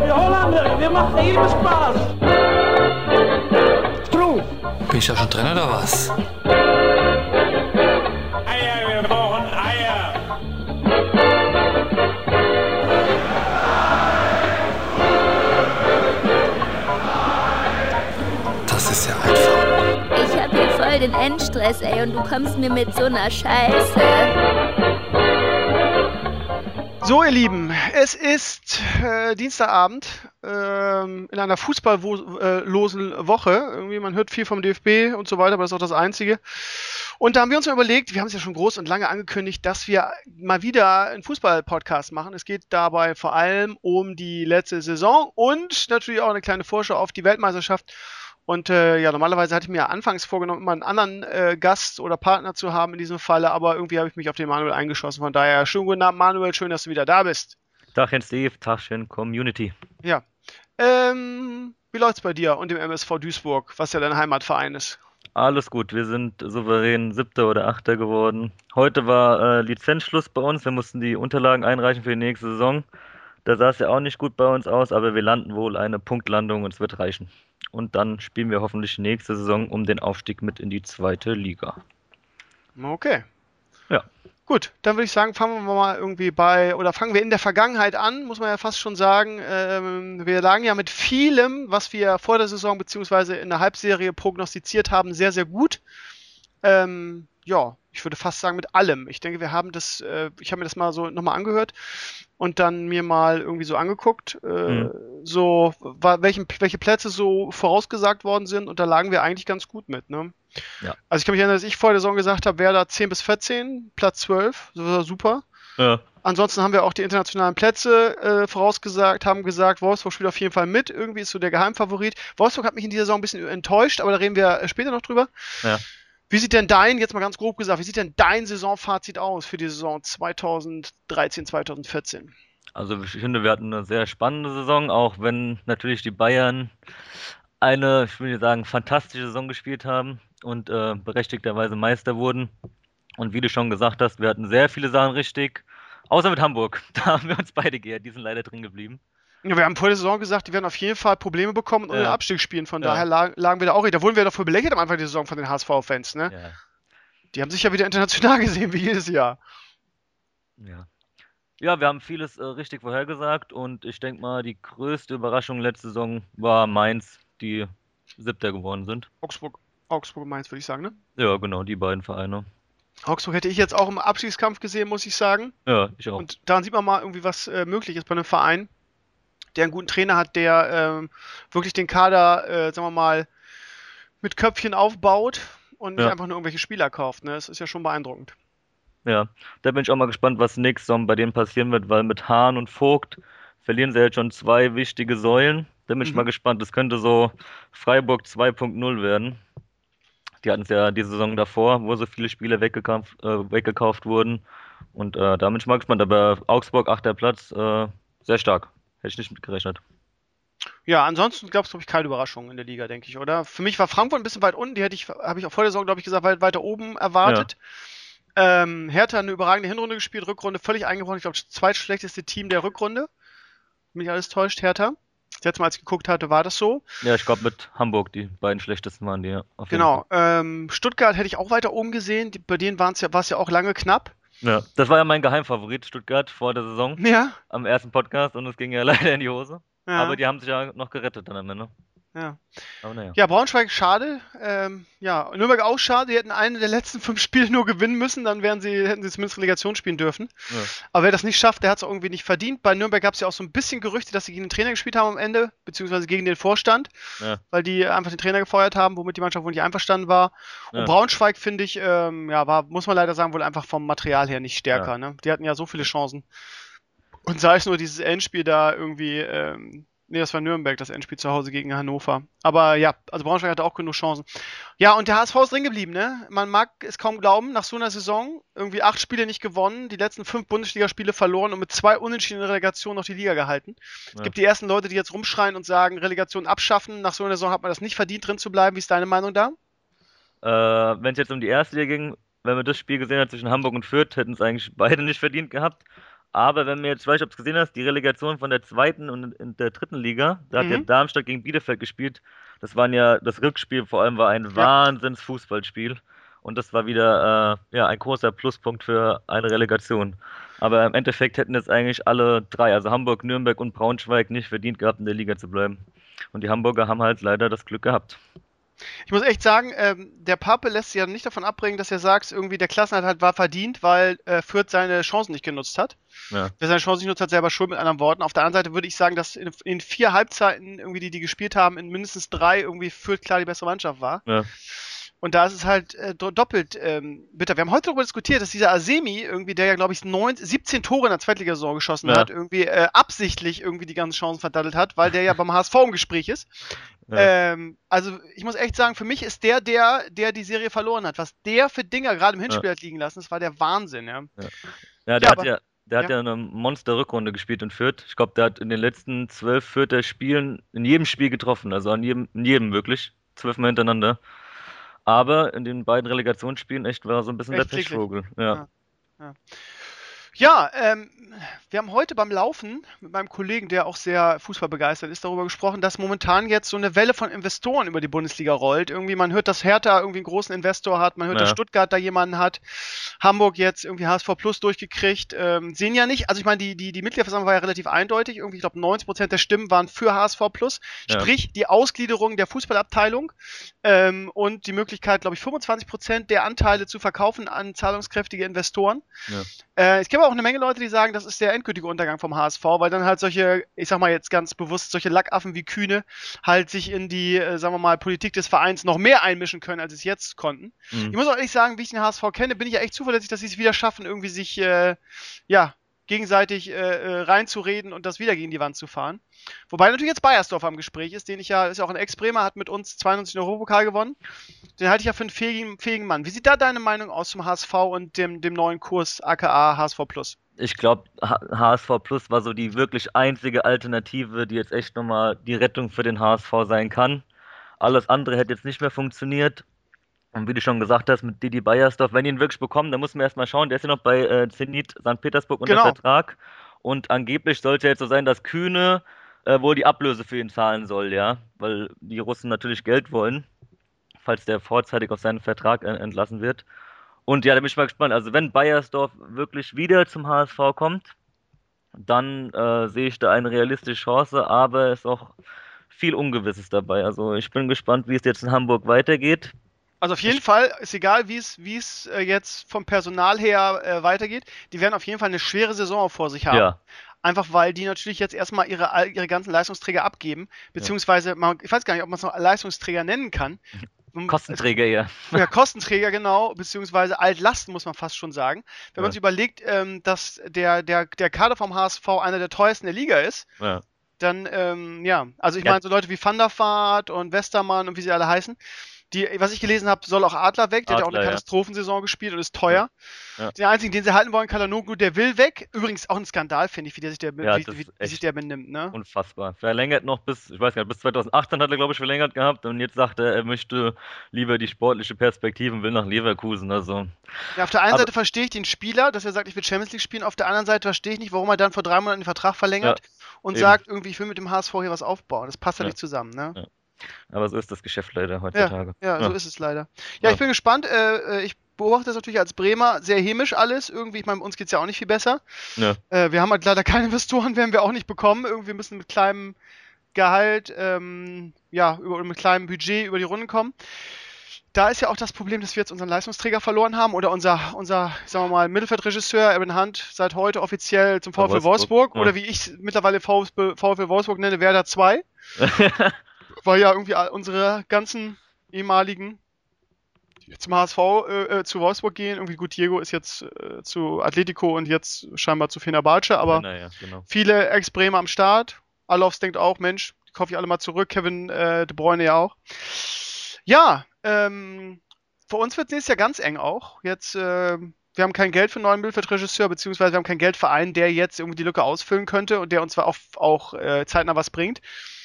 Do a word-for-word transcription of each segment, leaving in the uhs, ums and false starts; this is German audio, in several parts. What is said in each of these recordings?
Wir Holländer, wir machen eben Spaß. Stroh. Bin ich ja schon drin oder was? Eier, wir brauchen Eier. Das ist ja einfach. Ich hab hier voll den Endstress, ey, und du kommst mir mit so einer Scheiße. So, ihr Lieben, es ist äh, Dienstagabend ähm, in einer fußballlosen Woche. Irgendwie, man hört viel vom D F B und so weiter, aber das ist auch das Einzige. Und da haben wir uns mal überlegt, wir haben es ja schon groß und lange angekündigt, dass wir mal wieder einen Fußball-Podcast machen. Es geht dabei vor allem um die letzte Saison und natürlich auch eine kleine Vorschau auf die Weltmeisterschaft. Und äh, ja, normalerweise hatte ich mir anfangs vorgenommen, immer einen anderen äh, Gast oder Partner zu haben in diesem Falle, aber irgendwie habe ich mich auf den Manuel eingeschossen. Von daher, schönen guten Abend, Manuel, schön, dass du wieder da bist. Tagchen Steve, Tagchen Community. Ja. Ähm, wie läuft's bei dir und dem M S V Duisburg, was ja dein Heimatverein ist? Alles gut, wir sind souverän Siebter oder Achter geworden. Heute war äh, Lizenzschluss bei uns, wir mussten die Unterlagen einreichen für die nächste Saison. Da sah es ja auch nicht gut bei uns aus, aber wir landen wohl eine Punktlandung und es wird reichen. Und dann spielen wir hoffentlich nächste Saison um den Aufstieg mit in die zweite Liga. Okay. Ja. Gut, dann würde ich sagen, fangen wir mal irgendwie bei, oder fangen wir in der Vergangenheit an, muss man ja fast schon sagen. Ähm, wir lagen ja mit vielem, was wir vor der Saison beziehungsweise in der Halbserie prognostiziert haben, sehr, sehr gut. Ähm, ja, ich würde fast sagen mit allem. Ich denke, wir haben das, äh, ich habe mir das mal so nochmal angehört und dann mir mal irgendwie so angeguckt, äh, Mhm. so wa- welchen, welche Plätze so vorausgesagt worden sind und da lagen wir eigentlich ganz gut mit, ne? Ja. Also ich kann mich erinnern, dass ich vor der Saison gesagt habe, Werder zehn bis vierzehn, Platz zwölf, das war super. Ja. Ansonsten haben wir auch die internationalen Plätze äh, vorausgesagt, haben gesagt, Wolfsburg spielt auf jeden Fall mit, irgendwie ist so der Geheimfavorit. Wolfsburg hat mich in dieser Saison ein bisschen enttäuscht, aber da reden wir äh, später noch drüber. Ja. Wie sieht denn dein, jetzt mal ganz grob gesagt, wie sieht denn dein Saisonfazit aus für die Saison zweitausenddreizehn, zweitausendvierzehn? Also ich finde, wir hatten eine sehr spannende Saison, auch wenn natürlich die Bayern eine, ich will nicht sagen, fantastische Saison gespielt haben und äh, berechtigterweise Meister wurden. Und wie du schon gesagt hast, wir hatten sehr viele Sachen richtig, außer mit Hamburg. Da haben wir uns beide geehrt, die sind leider drin geblieben. Ja, wir haben vor der Saison gesagt, die werden auf jeden Fall Probleme bekommen und Ja. den Abstieg spielen. Von Ja. daher lagen, lagen wir da auch. Da wurden wir dafür belächelt am Anfang der Saison von den H S V-Fans. Ne? Ja. Die haben sich ja wieder international gesehen, wie jedes Jahr. Ja. Ja, wir haben vieles äh, richtig vorhergesagt und ich denke mal, die größte Überraschung letzte Saison war Mainz, die Siebter geworden sind. Augsburg, Augsburg und Mainz, würde ich sagen. Ne? Ja, genau, die beiden Vereine. Augsburg hätte ich jetzt auch im Abstiegskampf gesehen, muss ich sagen. Ja, ich auch. Und daran sieht man mal irgendwie, was äh, möglich ist bei einem Verein, der einen guten Trainer hat, der ähm, wirklich den Kader, äh, sagen wir mal, mit Köpfchen aufbaut und nicht Ja. einfach nur irgendwelche Spieler kauft. Ne? Das ist ja schon beeindruckend. Ja, da bin ich auch mal gespannt, was nächstes Jahr bei denen passieren wird, weil mit Hahn und Vogt verlieren sie jetzt schon zwei wichtige Säulen. Da bin ich Mhm. mal gespannt. Das könnte so Freiburg zwei Punkt null werden. Die hatten es ja die Saison davor, wo so viele Spieler weggekauft, äh, weggekauft wurden. Und äh, da bin ich mal gespannt. Aber Augsburg, achter Platz, äh, sehr stark. Hätte ich nicht mit gerechnet. Ja, ansonsten gab es, glaube ich, keine Überraschungen in der Liga, denke ich, oder? Für mich war Frankfurt ein bisschen weit unten, die hätte ich, habe ich auch vor der Saison, glaube ich, gesagt, weit, weiter oben erwartet. Ähm, Hertha eine überragende Hinrunde gespielt, Rückrunde völlig eingebrochen. Ich glaube, das zweitschlechteste Team der Rückrunde. Mich alles täuscht, Hertha. Das letzte Mal, als ich geguckt hatte, war das so. Ja, ich glaube mit Hamburg, die beiden schlechtesten waren die. Ja, auf jeden Genau. Ähm, Stuttgart hätte ich auch weiter oben gesehen. Die, bei denen waren's ja, war es ja auch lange knapp. Fall. Ja, das war ja mein Geheimfavorit, Stuttgart, vor der Saison, Ja. am ersten Podcast. Und es ging ja leider in die Hose. Ja. Aber die haben sich ja noch gerettet dann am Ende. Ja. Aber naja. Ja, Braunschweig, schade. Ähm, ja, Nürnberg auch schade. Die hätten eine der letzten fünf Spiele nur gewinnen müssen, dann wären sie, hätten sie zumindest Relegation spielen dürfen. Ja. Aber wer das nicht schafft, der hat es irgendwie nicht verdient. Bei Nürnberg gab es ja auch so ein bisschen Gerüchte, dass sie gegen den Trainer gespielt haben am Ende, beziehungsweise gegen den Vorstand, Ja. weil die einfach den Trainer gefeuert haben, womit die Mannschaft wohl nicht einverstanden war. Und Ja. Braunschweig, finde ich, ähm, ja, war, muss man leider sagen, wohl einfach vom Material her nicht stärker. Ja. Ne? Die hatten ja so viele Chancen. Und sei es nur dieses Endspiel da irgendwie, ähm, nee, das war Nürnberg, das Endspiel zu Hause gegen Hannover. Aber ja, also Braunschweig hatte auch genug Chancen. Ja, und der H S V ist drin geblieben, ne? Man mag es kaum glauben, nach so einer Saison irgendwie acht Spiele nicht gewonnen, die letzten fünf Bundesligaspiele verloren und mit zwei unentschiedenen Relegationen noch die Liga gehalten. Es Ja. gibt die ersten Leute, die jetzt rumschreien und sagen, Relegation abschaffen. Nach so einer Saison hat man das nicht verdient, drin zu bleiben. Wie ist deine Meinung da? Äh, wenn es jetzt um die erste Liga ging, wenn man das Spiel gesehen hat zwischen Hamburg und Fürth, hätten es eigentlich beide nicht verdient gehabt. Aber wenn wir jetzt, ich weiß nicht, ob du es gesehen hast, die Relegation von der zweiten und in der dritten Liga, da hat ja Mhm. Darmstadt gegen Bielefeld gespielt. Das waren ja, das Rückspiel vor allem war ein Ja. Wahnsinns-Fußballspiel. Und das war wieder äh, ja, ein großer Pluspunkt für eine Relegation. Aber im Endeffekt hätten jetzt eigentlich alle drei, also Hamburg, Nürnberg und Braunschweig, nicht verdient gehabt, in der Liga zu bleiben. Und die Hamburger haben halt leider das Glück gehabt. Ich muss echt sagen, ähm, der Pape lässt sich ja nicht davon abbringen, dass er sagt, irgendwie der Klassenerhalt halt war verdient, weil äh, Fürth seine Chancen nicht genutzt hat. Ja. Wer seine Chancen nicht genutzt hat, selber schuld, mit anderen Worten. Auf der anderen Seite würde ich sagen, dass in, in vier Halbzeiten, irgendwie, die die gespielt haben, in mindestens drei irgendwie Fürth klar die bessere Mannschaft war. Ja. Und da ist es halt äh, do- doppelt ähm, bitter. Wir haben heute darüber diskutiert, dass dieser Asemi, irgendwie, der ja, glaube ich, neun, siebzehn Tore in der Zweitligasaison geschossen Ja. hat, irgendwie äh, absichtlich irgendwie die ganzen Chancen verdattelt hat, weil der ja beim H S V im Gespräch ist. Ja. Ähm, also ich muss echt sagen, für mich ist der der, der die Serie verloren hat. Was der für Dinger gerade im Hinspiel hat liegen lassen, das war der Wahnsinn, ja. Ja, der Ja, hat aber- ja, der hat ja. ja eine Monster-Rückrunde gespielt in Fürth. Ich glaube, der hat in den letzten zwölf Fürther Spielen in jedem Spiel getroffen, also an jedem, in jedem wirklich, zwölfmal hintereinander. Aber in den beiden Relegationsspielen echt war er so ein bisschen Echt der Pechvogel. Ja. Ja. Ja, ähm, wir haben heute beim Laufen mit meinem Kollegen, der auch sehr fußballbegeistert ist, darüber gesprochen, dass momentan jetzt so eine Welle von Investoren über die Bundesliga rollt. Irgendwie, man hört, dass Hertha irgendwie einen großen Investor hat, man hört, dass Ja. Stuttgart da jemanden hat, Hamburg jetzt irgendwie H S V Plus durchgekriegt, ähm, sehen ja nicht, also ich meine, die, die, die Mitgliederversammlung war ja relativ eindeutig, irgendwie, ich glaube, neunzig Prozent der Stimmen waren für H S V Plus, Ja. sprich die Ausgliederung der Fußballabteilung ähm, und die Möglichkeit, glaube ich, fünfundzwanzig Prozent der Anteile zu verkaufen an zahlungskräftige Investoren. Ja. Äh, es gibt aber auch eine Menge Leute, die sagen, das ist der endgültige Untergang vom H S V, weil dann halt solche, ich sag mal jetzt ganz bewusst, solche Lackaffen wie Kühne halt sich in die, äh, sagen wir mal, Politik des Vereins noch mehr einmischen können, als sie es jetzt konnten. Mhm. Ich muss auch ehrlich sagen, wie ich den H S V kenne, bin ich ja echt zuverlässig, dass sie es wieder schaffen, irgendwie sich, äh, ja, gegenseitig äh, äh, reinzureden und das wieder gegen die Wand zu fahren. Wobei natürlich jetzt Bayersdorf am Gespräch ist, den ich ja, ist ja auch ein Ex-Bremer, hat mit uns zweiundneunzig den Europapokal gewonnen. Den halte ich ja für einen fähigen, fähigen Mann. Wie sieht da deine Meinung aus zum H S V und dem, dem neuen Kurs aka H S V Plus? Ich glaube, H S V Plus war so die wirklich einzige Alternative, die jetzt echt nochmal die Rettung für den H S V sein kann. Alles andere hätte jetzt nicht mehr funktioniert. Und wie du schon gesagt hast, mit Didi Beiersdorf, wenn die ihn wirklich bekommen, dann muss man erstmal schauen, der ist ja noch bei äh, Zenit Sankt Petersburg unter Genau. Vertrag. Und angeblich sollte jetzt so sein, dass Kühne äh, wohl die Ablöse für ihn zahlen soll, ja. Weil die Russen natürlich Geld wollen, falls der vorzeitig aus seinem Vertrag äh, entlassen wird. Und ja, da bin ich mal gespannt. Also wenn Beiersdorf wirklich wieder zum H S V kommt, dann äh, sehe ich da eine realistische Chance, aber es ist auch viel Ungewisses dabei. Also ich bin gespannt, wie es jetzt in Hamburg weitergeht. Also auf jeden Fall, ist egal, wie es, wie es äh, jetzt vom Personal her äh, weitergeht, die werden auf jeden Fall eine schwere Saison vor sich haben. Ja, Einfach weil die natürlich jetzt erstmal ihre, all- ihre ganzen Leistungsträger abgeben, beziehungsweise, man, ich weiß gar nicht, ob man es noch Leistungsträger nennen kann. Kostenträger eher. Ja, Kostenträger, genau, beziehungsweise Altlasten, muss man fast schon sagen. Wenn man Ja. sich überlegt, ähm, dass der, der, der Kader vom H S V einer der teuersten der Liga ist, Ja. dann, ähm, ja, also ich Ja. meine, so Leute wie Van der Vaart und Westermann und wie sie alle heißen, die, was ich gelesen habe, soll auch Adler weg, der hat ja auch Adler, eine ja. Katastrophensaison gespielt und ist teuer. Ja. Der einzige, den sie halten wollen, Kalanoglu, der will weg. Übrigens auch ein Skandal, finde ich, wie, der sich der, Ja, wie, das wie, ist wie sich echt der benimmt, ne? Unfassbar. Verlängert noch bis, ich weiß gar nicht, bis zweitausendachtzehn hat er, glaube ich, verlängert gehabt und jetzt sagt er, er möchte lieber die sportliche Perspektive und will nach Leverkusen. Also, Ja, auf der einen Aber- Seite verstehe ich den Spieler, dass er sagt, ich will Champions League spielen. Auf der anderen Seite verstehe ich nicht, warum er dann vor drei Monaten den Vertrag verlängert und eben. sagt, irgendwie, ich will mit dem H S V hier was aufbauen. Das passt ja Ja. nicht zusammen, ne? Ja. aber so ist das Geschäft leider heutzutage. Ja, Ja. so ist es leider. Ja, Ja. ich bin gespannt. Äh, äh, ich beobachte das natürlich als Bremer sehr hämisch alles. Irgendwie, ich meine, bei uns geht es ja auch nicht viel besser. Ja. Äh, wir haben halt leider keine Investoren, werden wir auch nicht bekommen. Irgendwie müssen mit kleinem Gehalt, ähm, ja, über, oder mit kleinem Budget über die Runden kommen. Da ist ja auch das Problem, dass wir jetzt unseren Leistungsträger verloren haben oder unser, unser sagen wir mal, Mittelfeldregisseur Erwin Hunt seit heute offiziell zum VfL Wolfsburg, Wolfsburg ja. oder wie ich es mittlerweile VfB, VfL Wolfsburg nenne, Werder zwei, weil ja irgendwie all- unsere ganzen ehemaligen die zum H S V äh, äh, zu Wolfsburg gehen. Irgendwie gut, Diego ist jetzt äh, zu Atletico und jetzt scheinbar zu Fenerbahce, aber naja, genau. viele Ex-Bremer am Start. Alofs denkt auch, Mensch, die kaufe ich alle mal zurück. Kevin äh, De Bruyne ja auch. Ja, ähm, für uns wird es nächstes Jahr ganz eng auch. Jetzt, äh, wir haben kein Geld für einen neuen Mittelfeldregisseur, beziehungsweise wir haben kein Geld für einen, der jetzt irgendwie die Lücke ausfüllen könnte und der uns zwar auch, auch äh, zeitnah was bringt.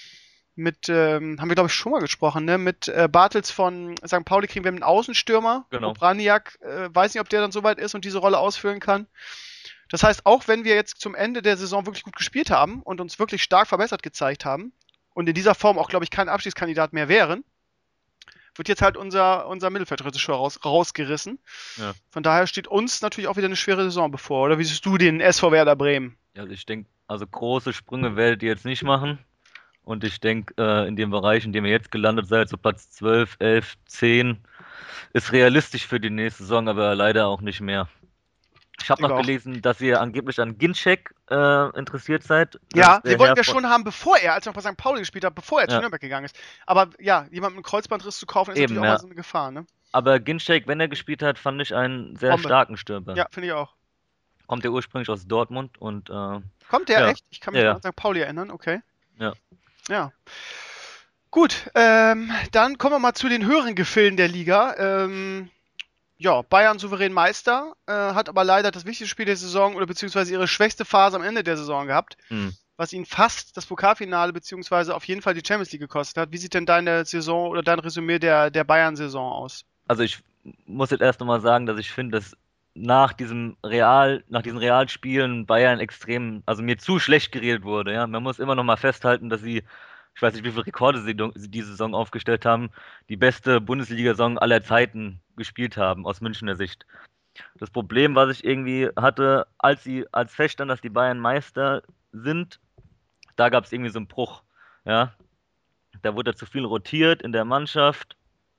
Mit, ähm, haben wir glaube ich schon mal gesprochen, ne? Mit äh, Bartels von Sankt Pauli kriegen wir einen Außenstürmer. Genau. Braniak, äh, weiß nicht, ob der dann soweit ist und diese Rolle ausfüllen kann. Das heißt, auch wenn wir jetzt zum Ende der Saison wirklich gut gespielt haben und uns wirklich stark verbessert gezeigt haben und in dieser Form auch, glaube ich, kein Abstiegskandidat mehr wären, wird jetzt halt unser, unser Mittelfeldregisseur raus, rausgerissen. Ja. Von daher steht uns natürlich auch wieder eine schwere Saison bevor. Oder wie siehst du den S V Werder Bremen? Also ich denke, also große Sprünge werdet ihr jetzt nicht machen. Und ich denke, äh, in dem Bereich, in dem ihr jetzt gelandet seid, so Platz zwölf, elf, zehn, ist realistisch für die nächste Saison, aber leider auch nicht mehr. Ich habe Ich noch auch. gelesen, dass ihr angeblich an Ginczek äh, interessiert seid. Das Ja, ist der den wollten Herr wir von- schon haben, bevor er, als er noch bei Sankt Pauli gespielt hat, bevor er zu Ja. Nürnberg gegangen ist. Aber ja, jemanden mit einem Kreuzbandriss zu kaufen, ist Eben, natürlich auch ja. mal so eine Gefahr, ne? Aber Ginczek, wenn er gespielt hat, fand ich einen sehr Bombe. starken Stürmer. Ja, finde ich auch. Kommt er ursprünglich aus Dortmund und äh, Kommt der Ja. echt? Ich kann mich Ja, noch ja. an Sankt Pauli erinnern, okay. Ja. Ja. Gut, ähm, dann kommen wir mal zu den höheren Gefilden der Liga. Ähm, ja, Bayern souverän Meister, äh, hat aber leider das wichtigste Spiel der Saison oder beziehungsweise ihre schwächste Phase am Ende der Saison gehabt, hm. was ihnen fast das Pokalfinale beziehungsweise auf jeden Fall die Champions League gekostet hat. Wie sieht denn deine Saison oder dein Resümee der, der Bayern-Saison aus? Also ich muss jetzt erst nochmal sagen, dass ich finde, dass nach diesem Real, nach diesen Realspielen Bayern extrem, also mir zu schlecht geredet wurde. Ja, man muss immer noch mal festhalten, dass sie, ich weiß nicht, wie viele Rekorde sie do- sie diese Saison aufgestellt haben, die beste Bundesliga-Saison aller Zeiten gespielt haben aus Münchner Sicht. Das Problem, was ich irgendwie hatte, als sie, als feststand, dass die Bayern Meister sind, da gab es irgendwie so einen Bruch. Ja, da wurde zu viel rotiert in der Mannschaft.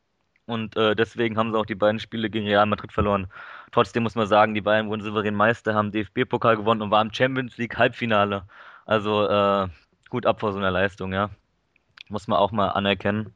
Und äh, deswegen haben sie auch die beiden Spiele gegen Real Madrid verloren. Trotzdem muss man sagen, die Bayern wurden souverän Meister, haben D F B-Pokal gewonnen und waren im Champions League Halbfinale. Also äh, gut ab vor so einer Leistung, ja. Muss man auch mal anerkennen.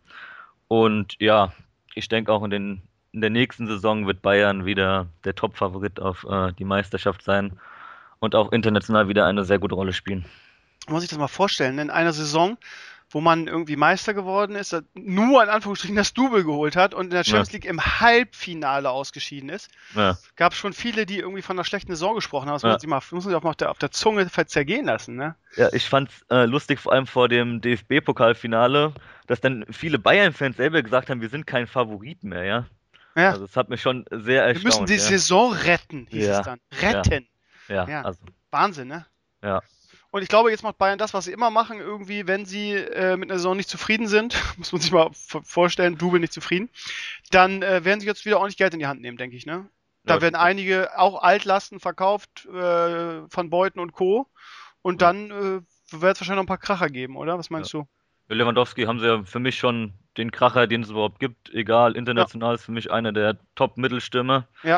Und ja, ich denke auch in, den, in der nächsten Saison wird Bayern wieder der Top-Favorit auf äh, die Meisterschaft sein und auch international wieder eine sehr gute Rolle spielen. Man muss sich das mal vorstellen, in einer Saison, wo man irgendwie Meister geworden ist, nur in Anführungsstrichen das Double geholt hat und in der Champions League im Halbfinale ausgeschieden ist, Ja, gab es schon viele, die irgendwie von einer schlechten Saison gesprochen haben. Das Ja. muss man sich mal, muss man sich auch mal auf der, auf der Zunge zergehen lassen, ne? ja ich fand's äh, lustig, vor allem vor dem D F B-Pokalfinale, dass dann viele Bayern-Fans selber gesagt haben, wir sind kein Favorit mehr, ja. Ja. Also das hat mich schon sehr Wir müssen erstaunt. die ja. Saison retten, hieß Ja. es dann. Retten. Ja, Ja. also, Wahnsinn, ne? ja. Und ich glaube, jetzt macht Bayern das, was sie immer machen, irgendwie, wenn sie äh, mit einer Saison nicht zufrieden sind, muss man sich mal v- vorstellen, Double nicht zufrieden, dann äh, werden sie jetzt wieder ordentlich Geld in die Hand nehmen, denke ich, ne? Da Ja, werden einige auch Altlasten verkauft äh, von Beuten und Co. Und Ja. dann äh, wird es wahrscheinlich noch ein paar Kracher geben, oder? Was meinst du? Für Lewandowski haben sie ja für mich schon den Kracher, den es überhaupt gibt. Egal, international ist für mich einer der Top-Mittelstürmer. Ja.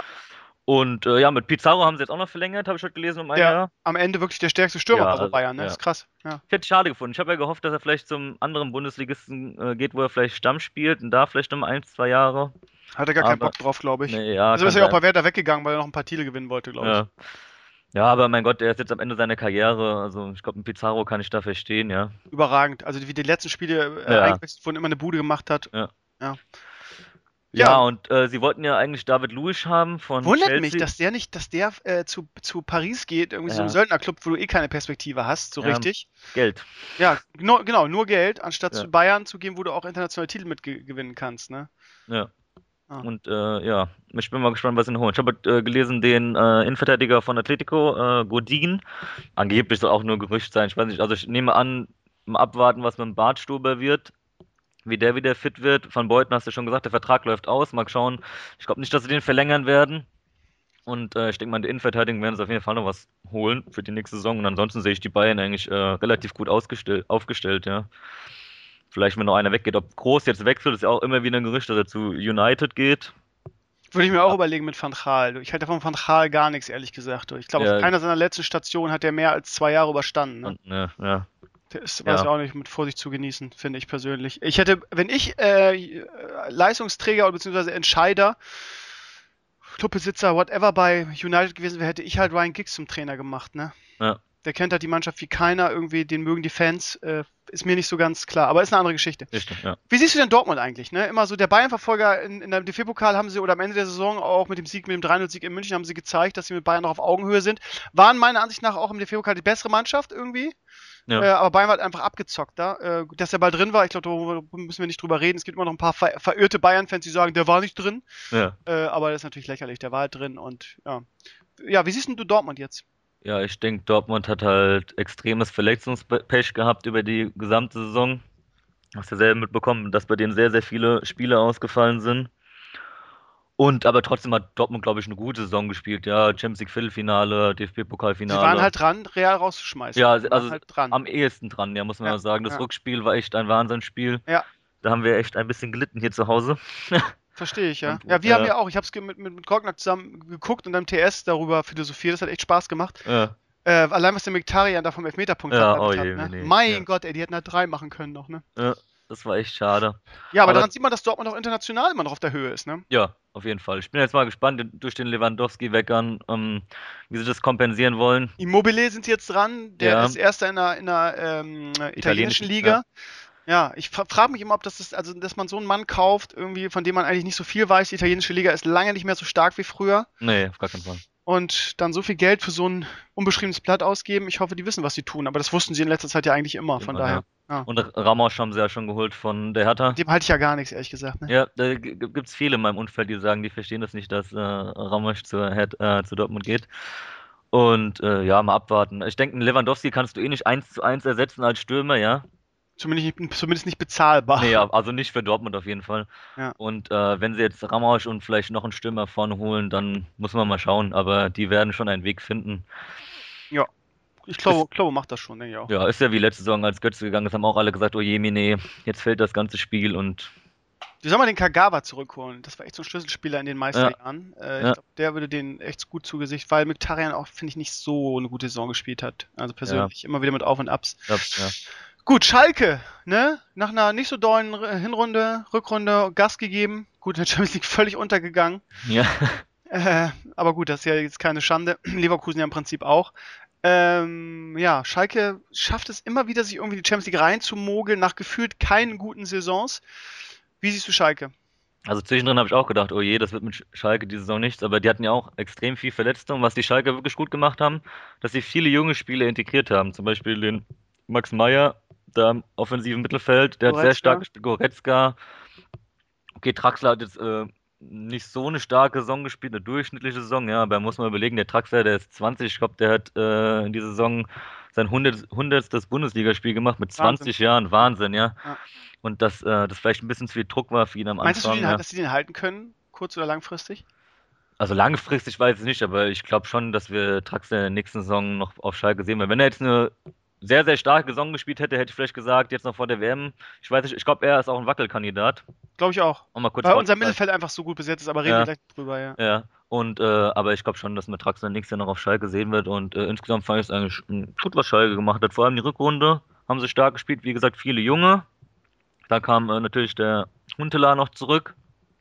Und äh, ja, mit Pizarro haben sie jetzt auch noch verlängert, habe ich heute gelesen, um ein Der Jahr. am Ende wirklich der stärkste Stürmer Ja, war bei also, Bayern, ne? ja. Das ist krass. Ja. Ich hätte es schade gefunden. Ich habe ja gehofft, dass er vielleicht zum anderen Bundesligisten äh, geht, wo er vielleicht Stamm spielt und da vielleicht um ein, zwei Jahre. Hat er gar keinen Aber- Bock drauf, glaube ich. Nee, ja, also kann ist er ja auch sein. bei Werder weggegangen, weil er noch ein paar Titel gewinnen wollte, glaube ich. Ja. Ja, aber mein Gott, der ist jetzt am Ende seiner Karriere. Also ich glaube, ein Pizarro kann ich da verstehen, ja. Überragend. Also wie die letzten Spiele äh, Ja. eingewechselt wurden, immer eine Bude gemacht hat. Ja. Ja. Ja, Ja. und äh, sie wollten ja eigentlich David Luiz haben von Wundert Chelsea. mich, dass der nicht, dass der äh, zu, zu Paris geht, irgendwie so Ja. einem Söldnerclub, wo du eh keine Perspektive hast, so Ja. richtig. Geld. Ja, genau, genau, nur Geld, anstatt Ja. zu Bayern zu gehen, wo du auch internationale Titel mitgewinnen kannst, ne? Ja. Ah. Und äh, ja, ich bin mal gespannt, was sie noch holen. Ich habe äh, gelesen, den äh, Innenverteidiger von Atletico, äh, Godin, angeblich soll auch nur Gerücht sein. Ich weiß nicht, also ich nehme an, mal abwarten, was mit dem Bartstuber wird, wie der wieder fit wird. Van Beuten hast du schon gesagt, der Vertrag läuft aus. Mal schauen. Ich glaube nicht, dass sie den verlängern werden. Und äh, ich denke mal, in der Innenverteidigung werden sie auf jeden Fall noch was holen für die nächste Saison. Und ansonsten sehe ich die Bayern eigentlich äh, relativ gut ausgestellt, aufgestellt, ja. Vielleicht, wenn noch einer weggeht. Ob Groß jetzt wechselt, ist ja auch immer wieder ein Gerücht, dass er zu United geht. Würde ich mir auch überlegen mit Van Gaal. Ich halte von Van Gaal gar nichts, ehrlich gesagt. Ich glaube, Ja. auf keiner seiner letzten Stationen hat er mehr als zwei Jahre überstanden. Ne? Und, ne, ja. Der ist Ja. weiß ich auch nicht mit Vorsicht zu genießen, finde ich persönlich. Ich hätte, wenn ich äh, Leistungsträger oder beziehungsweise Entscheider, Clubbesitzer, whatever bei United gewesen wäre, hätte ich halt Ryan Giggs zum Trainer gemacht, ne? Ja. Der kennt halt die Mannschaft wie keiner, irgendwie, den mögen die Fans, äh, ist mir nicht so ganz klar, aber ist eine andere Geschichte. Richtig, ja. Wie siehst du denn Dortmund eigentlich, ne? Immer so der Bayern-Verfolger in, in der D F B-Pokal haben sie, oder am Ende der Saison auch mit dem Sieg, mit dem drei null Sieg in München haben sie gezeigt, dass sie mit Bayern noch auf Augenhöhe sind. Waren meiner Ansicht nach auch im D F B-Pokal die bessere Mannschaft irgendwie. Ja. Äh, aber Bayern war halt einfach abgezockt da. Äh, dass der Ball drin war, ich glaube, darüber müssen wir nicht drüber reden. Es gibt immer noch ein paar ver verirrte Bayern-Fans, die sagen, der war nicht drin. Ja. Äh, aber das ist natürlich lächerlich, der war halt drin und ja. Ja, wie siehst denn du Dortmund jetzt? Ja, ich denke, Dortmund hat halt extremes Verletzungspech gehabt über die gesamte Saison. Hast du selber mitbekommen, dass bei denen sehr, sehr viele Spieler ausgefallen sind. Und aber trotzdem hat Dortmund, glaube ich, eine gute Saison gespielt. Ja, Champions League Viertelfinale, D F Sie waren B-Pokalfinale. halt dran, Real rauszuschmeißen. Ja, Sie waren also halt dran. am ehesten dran, ja, muss man Ja, mal sagen. Das ja. Rückspiel war echt ein Wahnsinnsspiel. Ja, Da haben wir echt ein bisschen gelitten hier zu Hause. verstehe ich, ja. Und, Ja, wir haben äh, ja auch, ich habe es mit, mit, mit Korknack zusammen geguckt und am T S darüber philosophiert. Das hat echt Spaß gemacht. Ja, Äh, allein was der Mkhitaryan da vom Elfmeterpunkt ja, verteidigt oh je, hat, ne? nee. Mein Ja, Gott, ey, die hätten halt drei machen können noch, ne? ja, das war echt schade. Ja, aber Aber daran sieht man, dass Dortmund auch international immer noch auf der Höhe ist, ne? ja, auf jeden Fall. Ich bin jetzt mal gespannt durch den Lewandowski weg an, ähm, wie sie das kompensieren wollen. Immobile sind jetzt dran, der Ja. ist Erster in der, in der ähm, italienischen Italienischen, Liga. Ja, ich fra frage mich immer, ob das ist, also dass man so einen Mann kauft, irgendwie, von dem man eigentlich nicht so viel weiß. Die italienische Liga ist lange nicht mehr so stark wie früher. Nee, auf gar keinen Fall. Und dann so viel Geld für so ein unbeschriebenes Blatt ausgeben. Ich hoffe, die wissen, was sie tun. Aber das wussten sie in letzter Zeit ja eigentlich immer. Von Immer, daher, ja. ja. Und Ramos haben sie ja schon geholt von der Hertha. Dem halte ich ja gar nichts, ehrlich gesagt. Ne? Ja, da gibt es viele in meinem Umfeld, die sagen, die verstehen das nicht, dass äh, Ramos zu, äh, zu Dortmund geht. Und äh, ja, mal abwarten. Ich denke, einen Lewandowski kannst du eh nicht eins zu eins ersetzen als Stürmer, ja. Zumindest nicht, zumindest nicht bezahlbar. Nee, also nicht für Dortmund auf jeden Fall. Ja. Und äh, wenn sie jetzt Ramos und vielleicht noch einen Stürmer vorne holen, dann muss man mal schauen. Aber die werden schon einen Weg finden. Ja. Ich glaube, glaube macht das schon, denke ich auch. Ja, ist ja wie letzte Saison, als Götze gegangen ist, haben auch alle gesagt, oh je, Mine, jetzt fällt das ganze Spiel und Wie soll man den Kagawa zurückholen? Das war echt so ein Schlüsselspieler in den Meisterjahren. Äh, Ja. Ich glaube, der würde den echt gut zu Gesicht, weil Mkhitaryan auch, finde ich, nicht so eine gute Saison gespielt hat. Also persönlich immer wieder mit Auf und Abs. ja, ja. Gut, Schalke, ne? Nach einer nicht so dollen R- Hinrunde, Rückrunde Gas gegeben. Gut, in der Champions League völlig untergegangen. Ja. Äh, aber gut, das ist ja jetzt keine Schande. Leverkusen ja im Prinzip auch. Ähm, ja, Schalke schafft es immer wieder, sich irgendwie in die Champions League reinzumogeln, nach gefühlt keinen guten Saisons. Wie siehst du Schalke? Also zwischendrin habe ich auch gedacht, oh je, das wird mit Sch- Schalke diese Saison nichts, aber die hatten ja auch extrem viel Verletzung. Was die Schalke wirklich gut gemacht haben, dass sie viele junge Spieler integriert haben. Zum Beispiel den Max Meyer, da im offensiven Mittelfeld, der hat sehr Goretzka. stark gespielt. Goretzka. Okay, Draxler hat jetzt äh, nicht so eine starke Saison gespielt, eine durchschnittliche Saison, ja, aber muss man überlegen, der Draxler, der ist zwanzig, ich glaube, der hat äh, in dieser Saison sein hundert hundertstes Bundesligaspiel gemacht mit zwanzig Wahnsinn. Jahren, Wahnsinn, ja. Ja. Und dass äh, das vielleicht ein bisschen zu viel Druck war für ihn am Meinst du, Anfang. den, ja. dass sie den halten können, kurz- oder langfristig? Also langfristig weiß ich nicht, aber ich glaube schon, dass wir Draxler in der nächsten Saison noch auf Schalke sehen werden. Wenn er jetzt eine sehr, sehr starke Saison gespielt hätte, hätte ich vielleicht gesagt, jetzt noch vor der W M, ich weiß nicht, ich glaube, er ist auch ein Wackelkandidat. Glaube ich auch. Um mal kurz Weil unser vorzusagen. Mittelfeld einfach so gut besetzt ist, aber reden Ja. wir gleich drüber, ja. Ja, und äh, aber ich glaube schon, dass man Draxler nächstes Jahr noch auf Schalke sehen wird und äh, insgesamt fand ich es eigentlich mh, gut, was Schalke gemacht hat. Vor allem die Rückrunde haben sie stark gespielt, wie gesagt, viele Junge. Da kam äh, natürlich der Huntelaar noch zurück.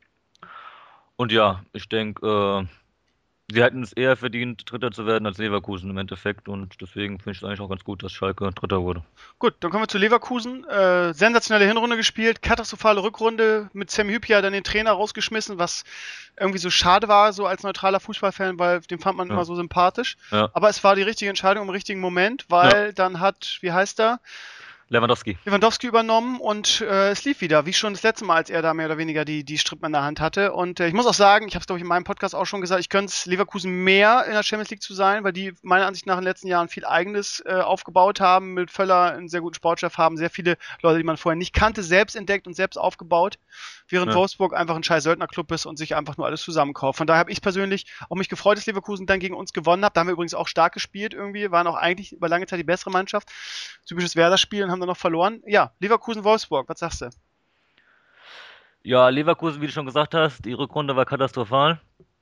Und ja, ich denke, äh, sie hätten es eher verdient, Dritter zu werden als Leverkusen im Endeffekt und deswegen finde ich es eigentlich auch ganz gut, dass Schalke Dritter wurde. Gut, dann kommen wir zu Leverkusen. Äh, sensationelle Hinrunde gespielt, katastrophale Rückrunde, mit Sam Hübjer dann den Trainer rausgeschmissen, was irgendwie so schade war, so als neutraler Fußballfan, weil den fand man Ja. immer so sympathisch. Ja. Aber es war die richtige Entscheidung im richtigen Moment, weil dann hat, wie heißt er, Lewandowski. Lewandowski übernommen und äh, es lief wieder, wie schon das letzte Mal, als er da mehr oder weniger die, die Strippen in der Hand hatte. Und äh, ich muss auch sagen, ich habe es glaube ich in meinem Podcast auch schon gesagt, ich gönne es Leverkusen mehr in der Champions League zu sein, weil die meiner Ansicht nach in den letzten Jahren viel Eigenes äh, aufgebaut haben, mit Völler einen sehr guten Sportchef haben, sehr viele Leute, die man vorher nicht kannte, selbst entdeckt und selbst aufgebaut, während Ja. Wolfsburg einfach ein scheiß Söldnerclub ist und sich einfach nur alles zusammenkauft. Von daher habe ich persönlich auch mich gefreut, dass Leverkusen dann gegen uns gewonnen hat. Da haben wir übrigens auch stark gespielt irgendwie, waren auch eigentlich über lange Zeit die bessere Mannschaft. Typisches Werder-Spiel und haben dann noch verloren. Ja, Leverkusen-Wolfsburg, was sagst du? Ja, Leverkusen, wie du schon gesagt hast, die Rückrunde war katastrophal.